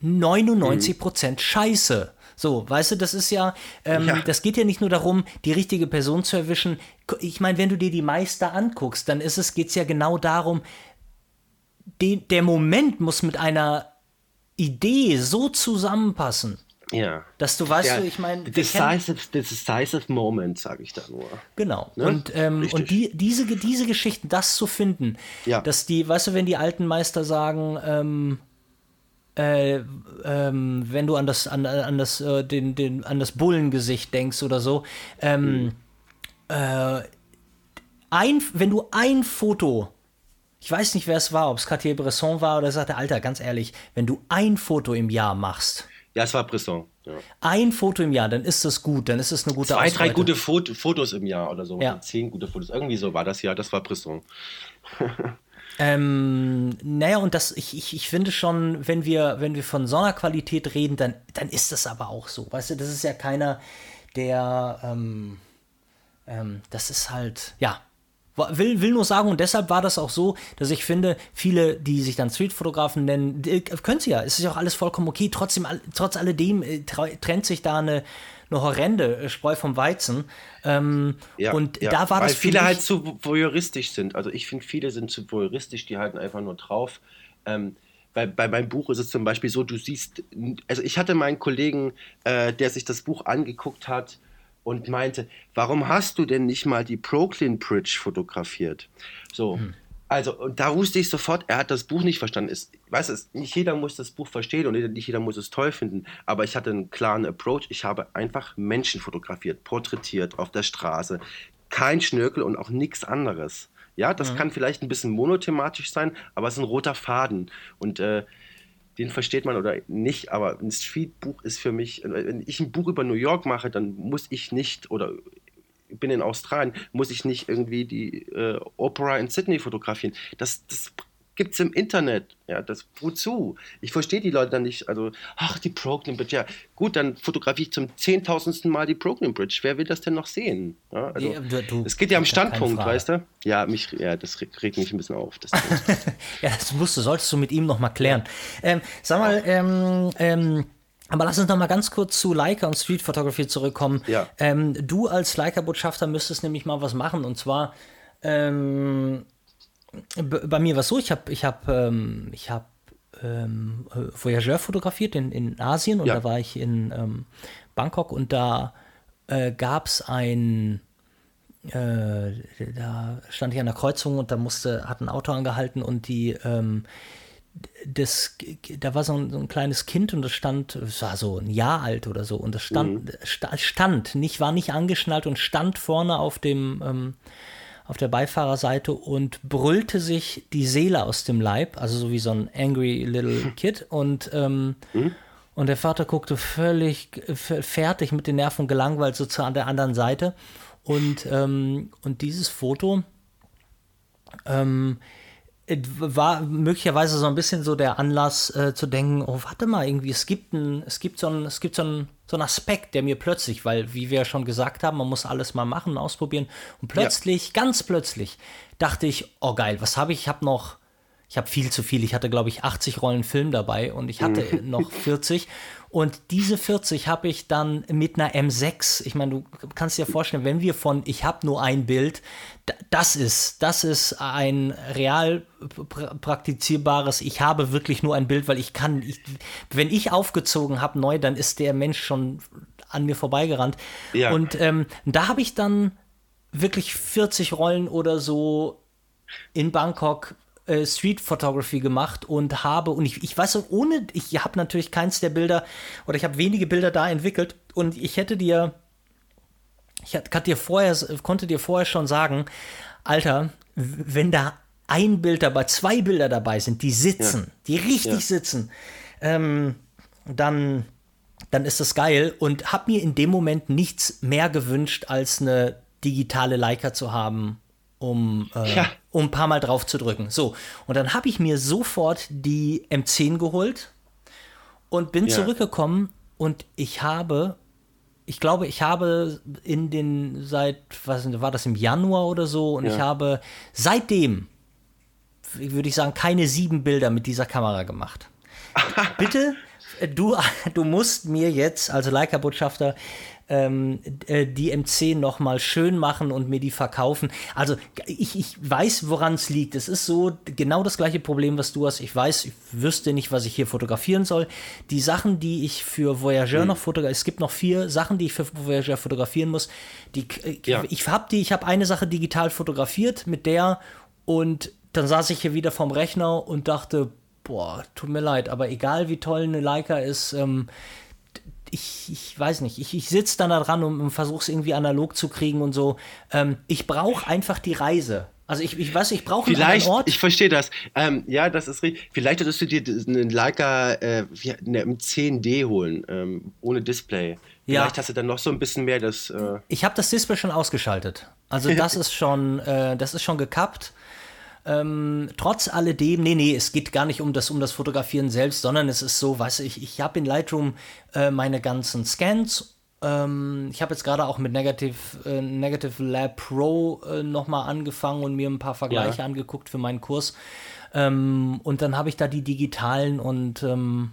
Speaker 2: 99% Scheiße. So, weißt du, das ist das geht ja nicht nur darum, die richtige Person zu erwischen. Ich meine, wenn du dir die Meister anguckst, dann geht's ja genau darum, der Moment muss mit einer Idee so zusammenpassen, dass du weißt, ich meine...
Speaker 3: Decisive Moment, sage ich da nur.
Speaker 2: Genau. Ne? Und diese Geschichten, das zu finden, dass die, weißt du, wenn die alten Meister sagen, wenn du an das Bullengesicht denkst oder so, wenn du ein Foto, ich weiß nicht, wer es war, ob es Cartier-Bresson war oder sagte, Alter, ganz ehrlich, wenn du ein Foto im Jahr machst.
Speaker 3: Ja, es war Bresson. Ja.
Speaker 2: Ein Foto im Jahr, dann ist das gut, dann ist es eine gute Ausbeute.
Speaker 3: 2-3 gute Fotos im Jahr oder so, 10 gute Fotos, irgendwie so war das das war Bresson.
Speaker 2: Und ich finde schon, wenn wir von so einer Qualität reden, dann ist das aber auch so. Weißt du, das ist ja keiner, der, das ist halt, will nur sagen, und deshalb war das auch so, dass ich finde, viele, die sich dann Streetfotografen nennen, können sie ja, es ist ja auch alles vollkommen okay, trotz alledem trennt sich da eine horrende Spreu vom Weizen. Da war das
Speaker 3: viele halt zu voyeuristisch sind. Also ich finde, viele sind zu voyeuristisch, die halten einfach nur drauf. Bei meinem Buch ist es zum Beispiel so, du siehst, also ich hatte meinen Kollegen, der sich das Buch angeguckt hat und meinte, warum hast du denn nicht mal die Brooklyn Bridge fotografiert? So, also, und da wusste ich sofort, er hat das Buch nicht verstanden. Nicht jeder muss das Buch verstehen und nicht jeder muss es toll finden, aber ich hatte einen klaren Approach. Ich habe einfach Menschen fotografiert, porträtiert auf der Straße. Kein Schnörkel und auch nichts anderes. Ja, das kann vielleicht ein bisschen monothematisch sein, aber es ist ein roter Faden und den versteht man oder nicht, aber ein Streetbuch ist für mich, wenn ich ein Buch über New York mache, dann muss ich nicht, oder bin in Australien, muss ich nicht irgendwie die Opera in Sydney fotografieren. Das gibt es im Internet. Ja, wozu? Ich verstehe die Leute dann nicht. Also, die Brooklyn Bridge. Ja, gut, dann fotografiere ich zum 10.000. Mal die Brooklyn Bridge. Wer will das denn noch sehen? Ja, also, es geht ja am Standpunkt, weißt du? Ja, das regt mich ein bisschen auf. Das
Speaker 2: solltest du mit ihm noch mal klären. Sag mal, aber lass uns noch mal ganz kurz zu Leica und Street Photography zurückkommen. Ja. Du als Leica-Botschafter müsstest nämlich mal was machen. Und zwar Bei mir war es so, ich habe Voyageur fotografiert in Asien und
Speaker 3: Ja.
Speaker 2: da war ich in Bangkok und da gab es da stand ich an der Kreuzung und hat ein Auto angehalten und da war so ein kleines Kind und es war so ein Jahr alt oder so und das war nicht angeschnallt und stand vorne auf der Beifahrerseite und brüllte sich die Seele aus dem Leib, also so wie so ein angry little kid und der Vater guckte völlig fertig mit den Nerven gelangweilt so an der anderen Seite und dieses Foto war möglicherweise so ein bisschen so der Anlass zu denken, oh warte mal, irgendwie es gibt so einen Aspekt, der mir plötzlich, weil wie wir ja schon gesagt haben, man muss alles mal machen, ausprobieren und plötzlich, ganz plötzlich dachte ich, oh geil, was habe ich? Ich habe viel zu viel. Ich hatte, glaube ich, 80 Rollen Film dabei und ich hatte noch 40. Und diese 40 habe ich dann mit einer M6. Ich meine, du kannst dir vorstellen, wenn wir ich habe nur ein Bild, das ist ein real praktizierbares, ich habe wirklich nur ein Bild, weil wenn ich aufgezogen habe neu, dann ist der Mensch schon an mir vorbeigerannt.
Speaker 3: Ja.
Speaker 2: Und da habe ich dann wirklich 40 Rollen oder so in Bangkok Street Photography gemacht und ich weiß so, ich habe natürlich keins der Bilder oder ich habe wenige Bilder da entwickelt und konnte dir vorher schon sagen, Alter, wenn da ein Bild dabei, 2 Bilder dabei sind, die sitzen, die richtig sitzen, dann ist das geil und habe mir in dem Moment nichts mehr gewünscht, als eine digitale Leica zu haben, um ein paar Mal drauf zu drücken. So, und dann habe ich mir sofort die M10 geholt und bin zurückgekommen und ich glaube, ich habe war das im Januar oder so, und ich habe seitdem, würde ich sagen, keine 7 Bilder mit dieser Kamera gemacht. Bitte, du musst mir jetzt, also Leica-Botschafter, die M10 noch mal schön machen und mir die verkaufen. Also ich weiß, woran es liegt. Es ist so genau das gleiche Problem, was du hast. Ich wüsste nicht, was ich hier fotografieren soll. Die Sachen, die ich für Voyageur noch fotografiere, es gibt noch 4 Sachen, die ich für Voyageur fotografieren muss. Ich habe eine Sache digital fotografiert mit der und dann saß ich hier wieder vorm Rechner und dachte, boah, tut mir leid, aber egal wie toll eine Leica ist, ich weiß nicht, ich sitze dann da dran und versuche es irgendwie analog zu kriegen und so. Ich brauche einfach die Reise. Also ich weiß, ich brauche einen anderen Ort.
Speaker 3: Ich verstehe das. Ja, das ist richtig. Vielleicht solltest du dir einen Leica eine M10D holen, ohne Display. Vielleicht hast du dann noch so ein bisschen mehr das...
Speaker 2: Ich habe das Display schon ausgeschaltet. Also das ist schon gekappt. Trotz alledem, es geht gar nicht um das Fotografieren selbst, sondern es ist so, weißt du, ich habe in Lightroom meine ganzen Scans. Ich habe jetzt gerade auch mit Negative Lab Pro nochmal angefangen und mir ein paar Vergleiche angeguckt für meinen Kurs. Und dann habe ich da die digitalen und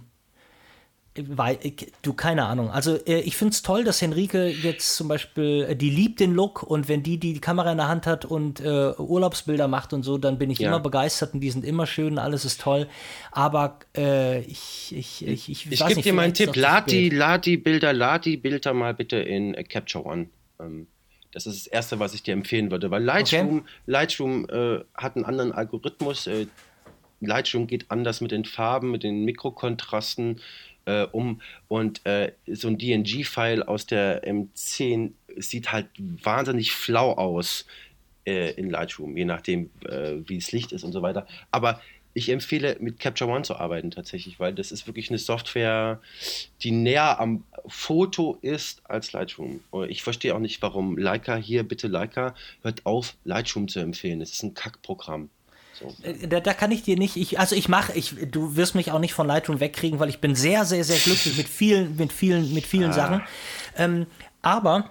Speaker 2: keine Ahnung. Also ich finde es toll, dass Henrike jetzt zum Beispiel, die liebt den Look und wenn die Kamera in der Hand hat und Urlaubsbilder macht und so, dann bin ich immer begeistert und die sind immer schön, alles ist toll. Aber ich
Speaker 3: gebe dir mal einen Tipp, lad die Bilder mal bitte in Capture One. Das ist das Erste, was ich dir empfehlen würde, weil Lightroom hat einen anderen Algorithmus. Lightroom geht anders mit den Farben, mit den Mikrokontrasten und so ein DNG-File aus der M10 sieht halt wahnsinnig flau aus in Lightroom, je nachdem, wie das Licht ist und so weiter. Aber ich empfehle, mit Capture One zu arbeiten tatsächlich, weil das ist wirklich eine Software, die näher am Foto ist als Lightroom. Ich verstehe auch nicht, warum Leica, hört auf, Lightroom zu empfehlen. Das ist ein Kackprogramm. So.
Speaker 2: Da kann ich dir nicht, du wirst mich auch nicht von Lightroom wegkriegen, weil ich bin sehr, sehr, sehr glücklich mit vielen Sachen. Aber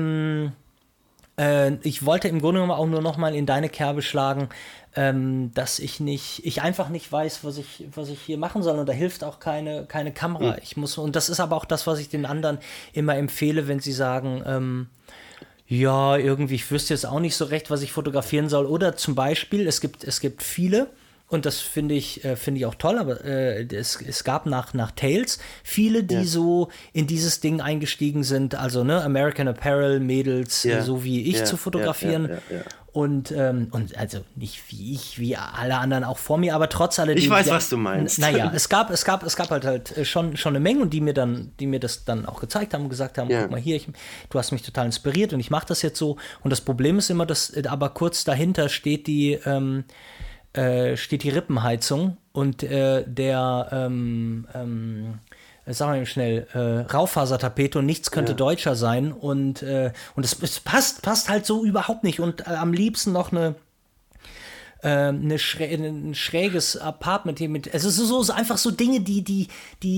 Speaker 2: ich wollte im Grunde genommen auch nur noch mal in deine Kerbe schlagen, dass ich einfach nicht weiß, was ich hier machen soll, und da hilft auch keine Kamera. Und das ist aber auch das, was ich den anderen immer empfehle, wenn sie sagen, Ja, irgendwie, ich wüsste jetzt auch nicht so recht, was ich fotografieren soll. Oder zum Beispiel, es gibt viele, und das finde ich auch toll, aber es gab nach Tales viele, die so in dieses Ding eingestiegen sind, also ne, American Apparel, Mädels, so wie ich zu fotografieren.
Speaker 3: Ja.
Speaker 2: Und also nicht wie ich, wie alle anderen auch vor mir, aber trotz alledem.
Speaker 3: Ich weiß, was du meinst.
Speaker 2: Naja, es gab halt schon eine Menge und die mir das dann auch gezeigt haben und gesagt haben, guck mal hier, du hast mich total inspiriert und ich mache das jetzt so. Und das Problem ist immer, dass aber kurz dahinter steht die Rippenheizung und sagen wir mal schnell, Raufasertapete und nichts könnte deutscher sein und es passt halt so überhaupt nicht und am liebsten noch ein schräges Apartment hier mit, es ist so einfach so Dinge, die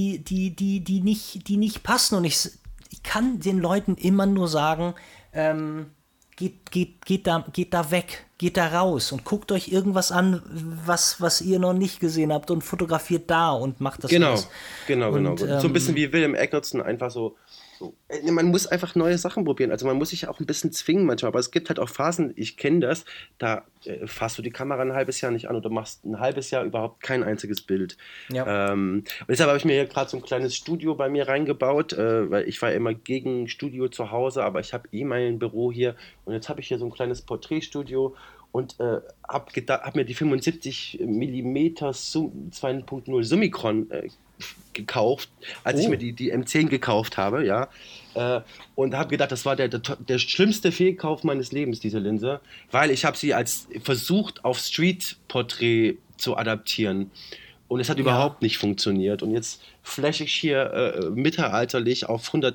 Speaker 2: nicht passen und ich kann den Leuten immer nur sagen, geht da weg, geht da raus und guckt euch irgendwas an, was ihr noch nicht gesehen habt und fotografiert da und macht das.
Speaker 3: Genau.
Speaker 2: Und,
Speaker 3: So ein bisschen wie William Eggleston, einfach so. Man muss einfach neue Sachen probieren. Also man muss sich auch ein bisschen zwingen manchmal, aber es gibt halt auch Phasen, ich kenne das, da fasst du die Kamera ein halbes Jahr nicht an und du machst ein halbes Jahr überhaupt kein einziges Bild.
Speaker 2: Ja.
Speaker 3: Und deshalb habe ich mir hier gerade so ein kleines Studio bei mir reingebaut, weil ich war immer gegen Studio zu Hause, aber ich habe mein Büro hier und jetzt habe ich hier so ein kleines Porträtstudio und hab mir die 75 mm 2.0 Summicron gekauft, als ich mir die M10 gekauft habe, ja, und habe gedacht, das war der schlimmste Fehlkauf meines Lebens, diese Linse, weil ich habe sie als versucht auf Street-Porträt zu adaptieren und es hat überhaupt nicht funktioniert und jetzt flashe ich hier mittelalterlich auf dem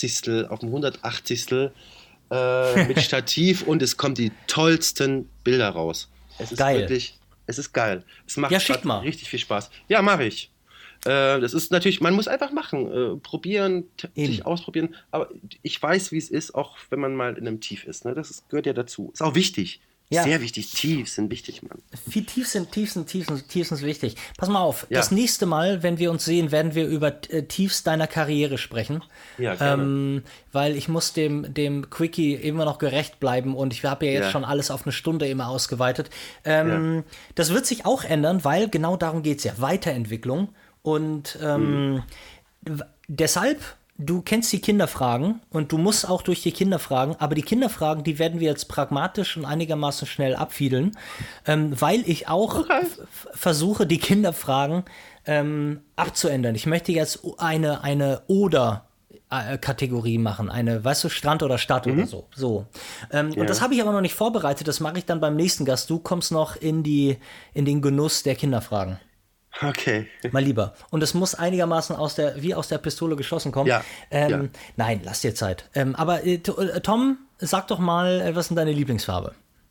Speaker 3: 180. Mit Stativ und es kommen die tollsten Bilder raus. Es ist
Speaker 2: geil.
Speaker 3: Wirklich, es ist geil. Es macht richtig viel Spaß. Ja, mache ich. Das ist natürlich, man muss einfach machen, probieren, sich ausprobieren, aber ich weiß, wie es ist, auch wenn man mal in einem Tief ist, ne? Gehört ja dazu. Ist auch wichtig. Ja. Sehr wichtig. Tiefs sind wichtig, Mann.
Speaker 2: Tiefs sind wichtig. Pass mal auf, das nächste Mal, wenn wir uns sehen, werden wir über Tiefs deiner Karriere sprechen.
Speaker 3: Ja, gerne.
Speaker 2: Weil ich muss dem Quickie immer noch gerecht bleiben und ich habe ja jetzt schon alles auf eine Stunde immer ausgeweitet. Das wird sich auch ändern, weil genau darum geht es ja. Weiterentwicklung. Und deshalb, du kennst die Kinderfragen und du musst auch durch die Kinderfragen, aber die Kinderfragen, die werden wir jetzt pragmatisch und einigermaßen schnell abfiedeln, weil ich auch versuche, die Kinderfragen abzuändern. Ich möchte jetzt eine Oder-Kategorie machen, weißt du, Strand oder Stadt oder so. Und das habe ich aber noch nicht vorbereitet, das mache ich dann beim nächsten Gast. Du kommst noch in den Genuss der Kinderfragen.
Speaker 3: Okay.
Speaker 2: Mal lieber. Und es muss einigermaßen wie aus der Pistole geschossen kommen.
Speaker 3: Ja.
Speaker 2: Nein, lass dir Zeit. Aber Tom, sag doch mal, was ist denn deine Lieblingsfarbe?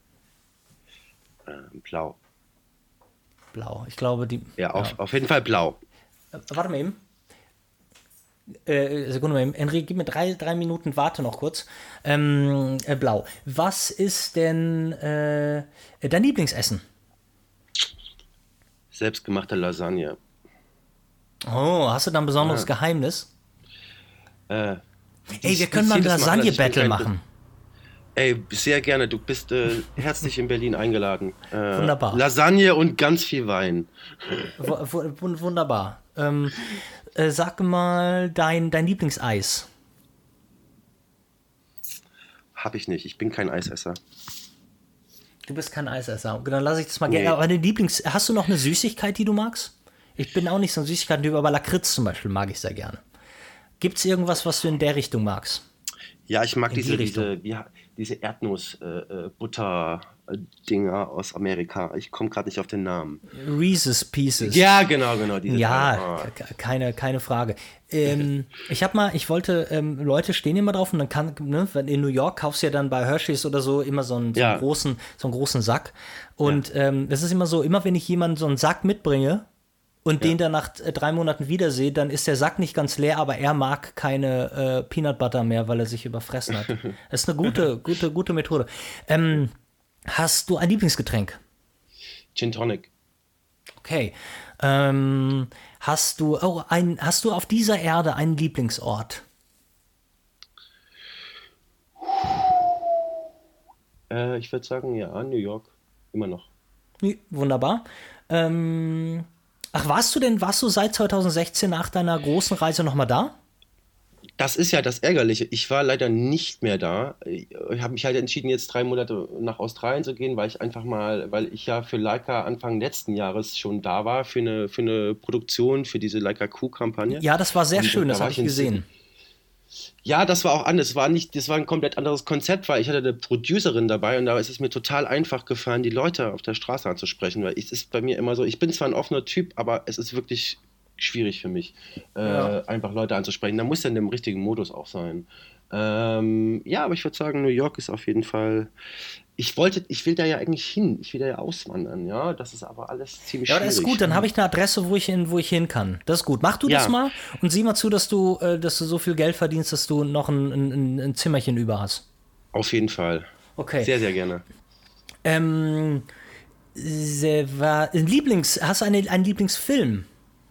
Speaker 3: Blau.
Speaker 2: Blau. Ich glaube,
Speaker 3: auf jeden Fall blau.
Speaker 2: Warte mal eben. Sekunde mal eben. Henry, gib mir drei Minuten, warte noch kurz. Blau. Was ist denn dein Lieblingsessen?
Speaker 3: Selbstgemachte Lasagne.
Speaker 2: Oh, hast du da ein besonderes Geheimnis?
Speaker 3: Wir
Speaker 2: können mal ein Lasagne-Battle machen.
Speaker 3: Ey, sehr gerne. Du bist herzlich in Berlin eingeladen.
Speaker 2: Wunderbar.
Speaker 3: Lasagne und ganz viel Wein.
Speaker 2: Wunderbar. Sag mal dein Lieblingseis.
Speaker 3: Hab ich nicht. Ich bin kein Eisesser.
Speaker 2: Du bist kein Eisesser. Dann lasse ich das mal gerne. Aber hast du noch eine Süßigkeit, die du magst? Ich bin auch nicht so ein Süßigkeiten-Typ, aber Lakritz zum Beispiel mag ich sehr gerne. Gibt es irgendwas, was du in der Richtung magst?
Speaker 3: Ja, ich mag diese Erdnuss-Butter-Dinger aus Amerika. Ich komme gerade nicht auf den Namen.
Speaker 2: Reese's Pieces.
Speaker 3: Ja, genau.
Speaker 2: Keine Frage. Leute stehen immer drauf und dann wenn in New York kaufst du ja dann bei Hershey's oder so immer so einen großen Sack. Und es ist immer so, immer wenn ich jemanden so einen Sack mitbringe, und den dann nach 3 Monaten wiedersehe, dann ist der Sack nicht ganz leer, aber er mag keine Peanut Butter mehr, weil er sich überfressen hat. Das ist eine gute Methode. Hast du ein Lieblingsgetränk?
Speaker 3: Gin Tonic.
Speaker 2: Okay. Hast du auf dieser Erde einen Lieblingsort?
Speaker 3: Ich würde sagen, ja, New York. Immer noch.
Speaker 2: Wunderbar. Warst du seit 2016 nach deiner großen Reise nochmal da?
Speaker 3: Das ist ja das Ärgerliche. Ich war leider nicht mehr da. Ich habe mich halt entschieden, jetzt 3 Monate nach Australien zu gehen, weil ich ja für Leica Anfang letzten Jahres schon da war, für eine Produktion, für diese Leica Q-Kampagne.
Speaker 2: Ja, das war sehr
Speaker 3: Und
Speaker 2: schön,
Speaker 3: da
Speaker 2: das
Speaker 3: war
Speaker 2: habe ich gesehen.
Speaker 3: Ja, das war auch anders. Das war ein komplett anderes Konzept, weil ich hatte eine Producerin dabei und da ist es mir total einfach gefallen, die Leute auf der Straße anzusprechen, weil es ist bei mir immer so, ich bin zwar ein offener Typ, aber es ist wirklich schwierig für mich, einfach Leute anzusprechen. Da muss ja in dem richtigen Modus auch sein. Aber ich würde sagen, New York ist auf jeden Fall. Ich will da ja eigentlich hin. Ich will da ja auswandern, ja. Das ist aber alles ziemlich schwierig.
Speaker 2: Ja, das ist gut. Dann habe ich eine Adresse, wo ich hin kann. Das ist gut. Mach du das mal und sieh mal zu, dass du so viel Geld verdienst, dass du noch ein Zimmerchen über hast.
Speaker 3: Auf jeden Fall.
Speaker 2: Okay.
Speaker 3: Sehr, sehr gerne.
Speaker 2: Hast du einen Lieblingsfilm?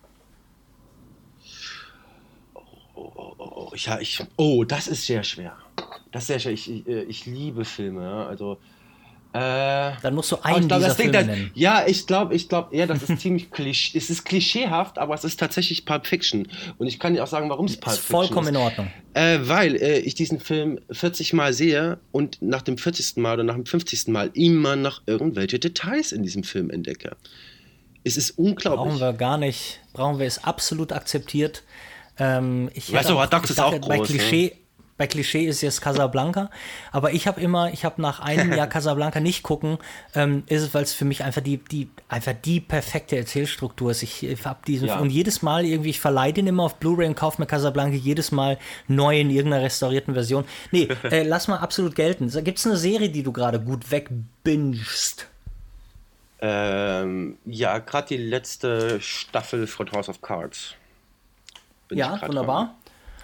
Speaker 3: Das ist sehr schwer. Ich liebe Filme, ja. Also.
Speaker 2: Dann musst du einen dieser Filme nennen.
Speaker 3: Ja, ich glaube, das ist ziemlich es ist klischeehaft, aber es ist tatsächlich Pulp Fiction. Und ich kann dir auch sagen, warum es Pulp Fiction ist.
Speaker 2: Vollkommen in Ordnung.
Speaker 3: Weil ich diesen Film 40 Mal sehe und nach dem 40. Mal oder nach dem 50. Mal immer noch irgendwelche Details in diesem Film entdecke. Es ist unglaublich.
Speaker 2: Brauchen wir gar nicht. Brauchen wir es absolut akzeptiert.
Speaker 3: Doc ist auch groß.
Speaker 2: Bei Klischee ist jetzt Casablanca, aber ich habe nach einem Jahr Casablanca nicht gucken, ist es, weil es für mich einfach die perfekte Erzählstruktur ist. Ich habe diesen und jedes Mal irgendwie, ich verleihe den immer auf Blu-ray und kaufe mir Casablanca jedes Mal neu in irgendeiner restaurierten Version. Nee, lass mal absolut gelten. Gibt es eine Serie, die du gerade gut wegbingst?
Speaker 3: Gerade die letzte Staffel von House of Cards.
Speaker 2: Ja, wunderbar.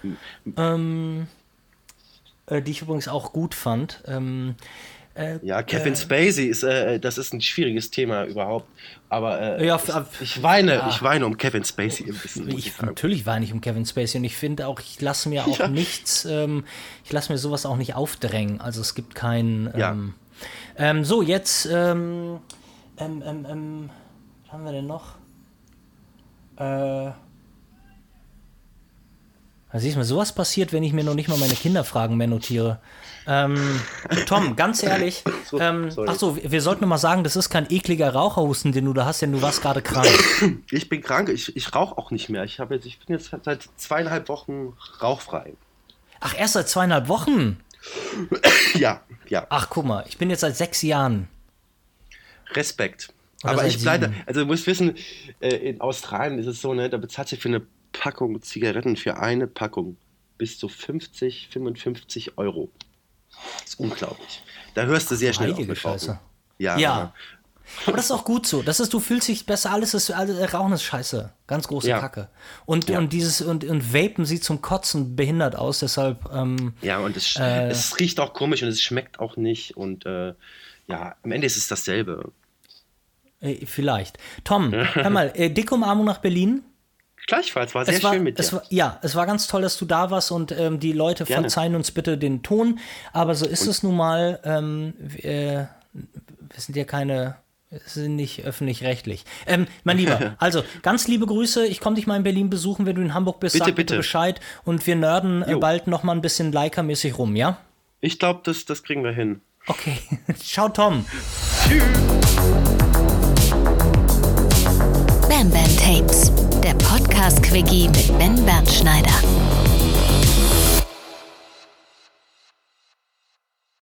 Speaker 2: Die ich übrigens auch gut fand.
Speaker 3: Kevin Spacey das ist ein schwieriges Thema überhaupt. Aber ich weine um Kevin Spacey ein bisschen.
Speaker 2: Natürlich weine ich um Kevin Spacey und ich finde auch, ich lasse mir auch ich lasse mir sowas auch nicht aufdrängen. Also es gibt kein. Jetzt. Was haben wir denn noch? Siehst du mal, sowas passiert, wenn ich mir noch nicht mal meine Kinderfragen mehr notiere. Tom, ganz ehrlich, wir sollten noch mal sagen, das ist kein ekliger Raucherhusten, den du da hast, denn du warst gerade krank.
Speaker 3: Ich bin krank, ich rauche auch nicht mehr. Ich bin jetzt seit 2,5 Wochen rauchfrei.
Speaker 2: Ach, erst seit 2,5 Wochen?
Speaker 3: Ja.
Speaker 2: Ach, guck mal, ich bin jetzt seit 6 Jahren.
Speaker 3: Respekt.
Speaker 2: Oder
Speaker 3: aber
Speaker 2: ich bleibe.
Speaker 3: Also du musst wissen, in Australien ist es so, ne, da bezahlt du für eine Packung Zigaretten, für eine Packung bis zu 50, 55 Euro. Das ist unglaublich. Da hörst du sehr schnell auf mit Rauchen. Ja.
Speaker 2: Aber das ist auch gut so. Du fühlst dich besser, Rauchen ist scheiße. Ganz große Kacke. Und Vapen sieht zum Kotzen behindert aus, deshalb.
Speaker 3: Und es riecht auch komisch und es schmeckt auch nicht. Und am Ende ist es dasselbe.
Speaker 2: Vielleicht. Tom, hör mal, dicke Umarmung nach Berlin.
Speaker 3: Gleichfalls, war sehr schön mit dir.
Speaker 2: Es war ganz toll, dass du da warst und die Leute verzeihen uns bitte den Ton, aber so ist es nun mal. Wir sind ja sind nicht öffentlich-rechtlich. Mein Lieber, also ganz liebe Grüße, ich komme dich mal in Berlin besuchen, wenn du in Hamburg bist, sag bitte Bescheid und wir nerden bald noch mal ein bisschen Leica-mäßig rum, ja?
Speaker 3: Ich glaube, das kriegen wir hin.
Speaker 2: Okay, ciao Tom.
Speaker 3: Tschüss.
Speaker 1: Bam Bam Tapes, der Podcast-Quickie mit Ben Bernschneider.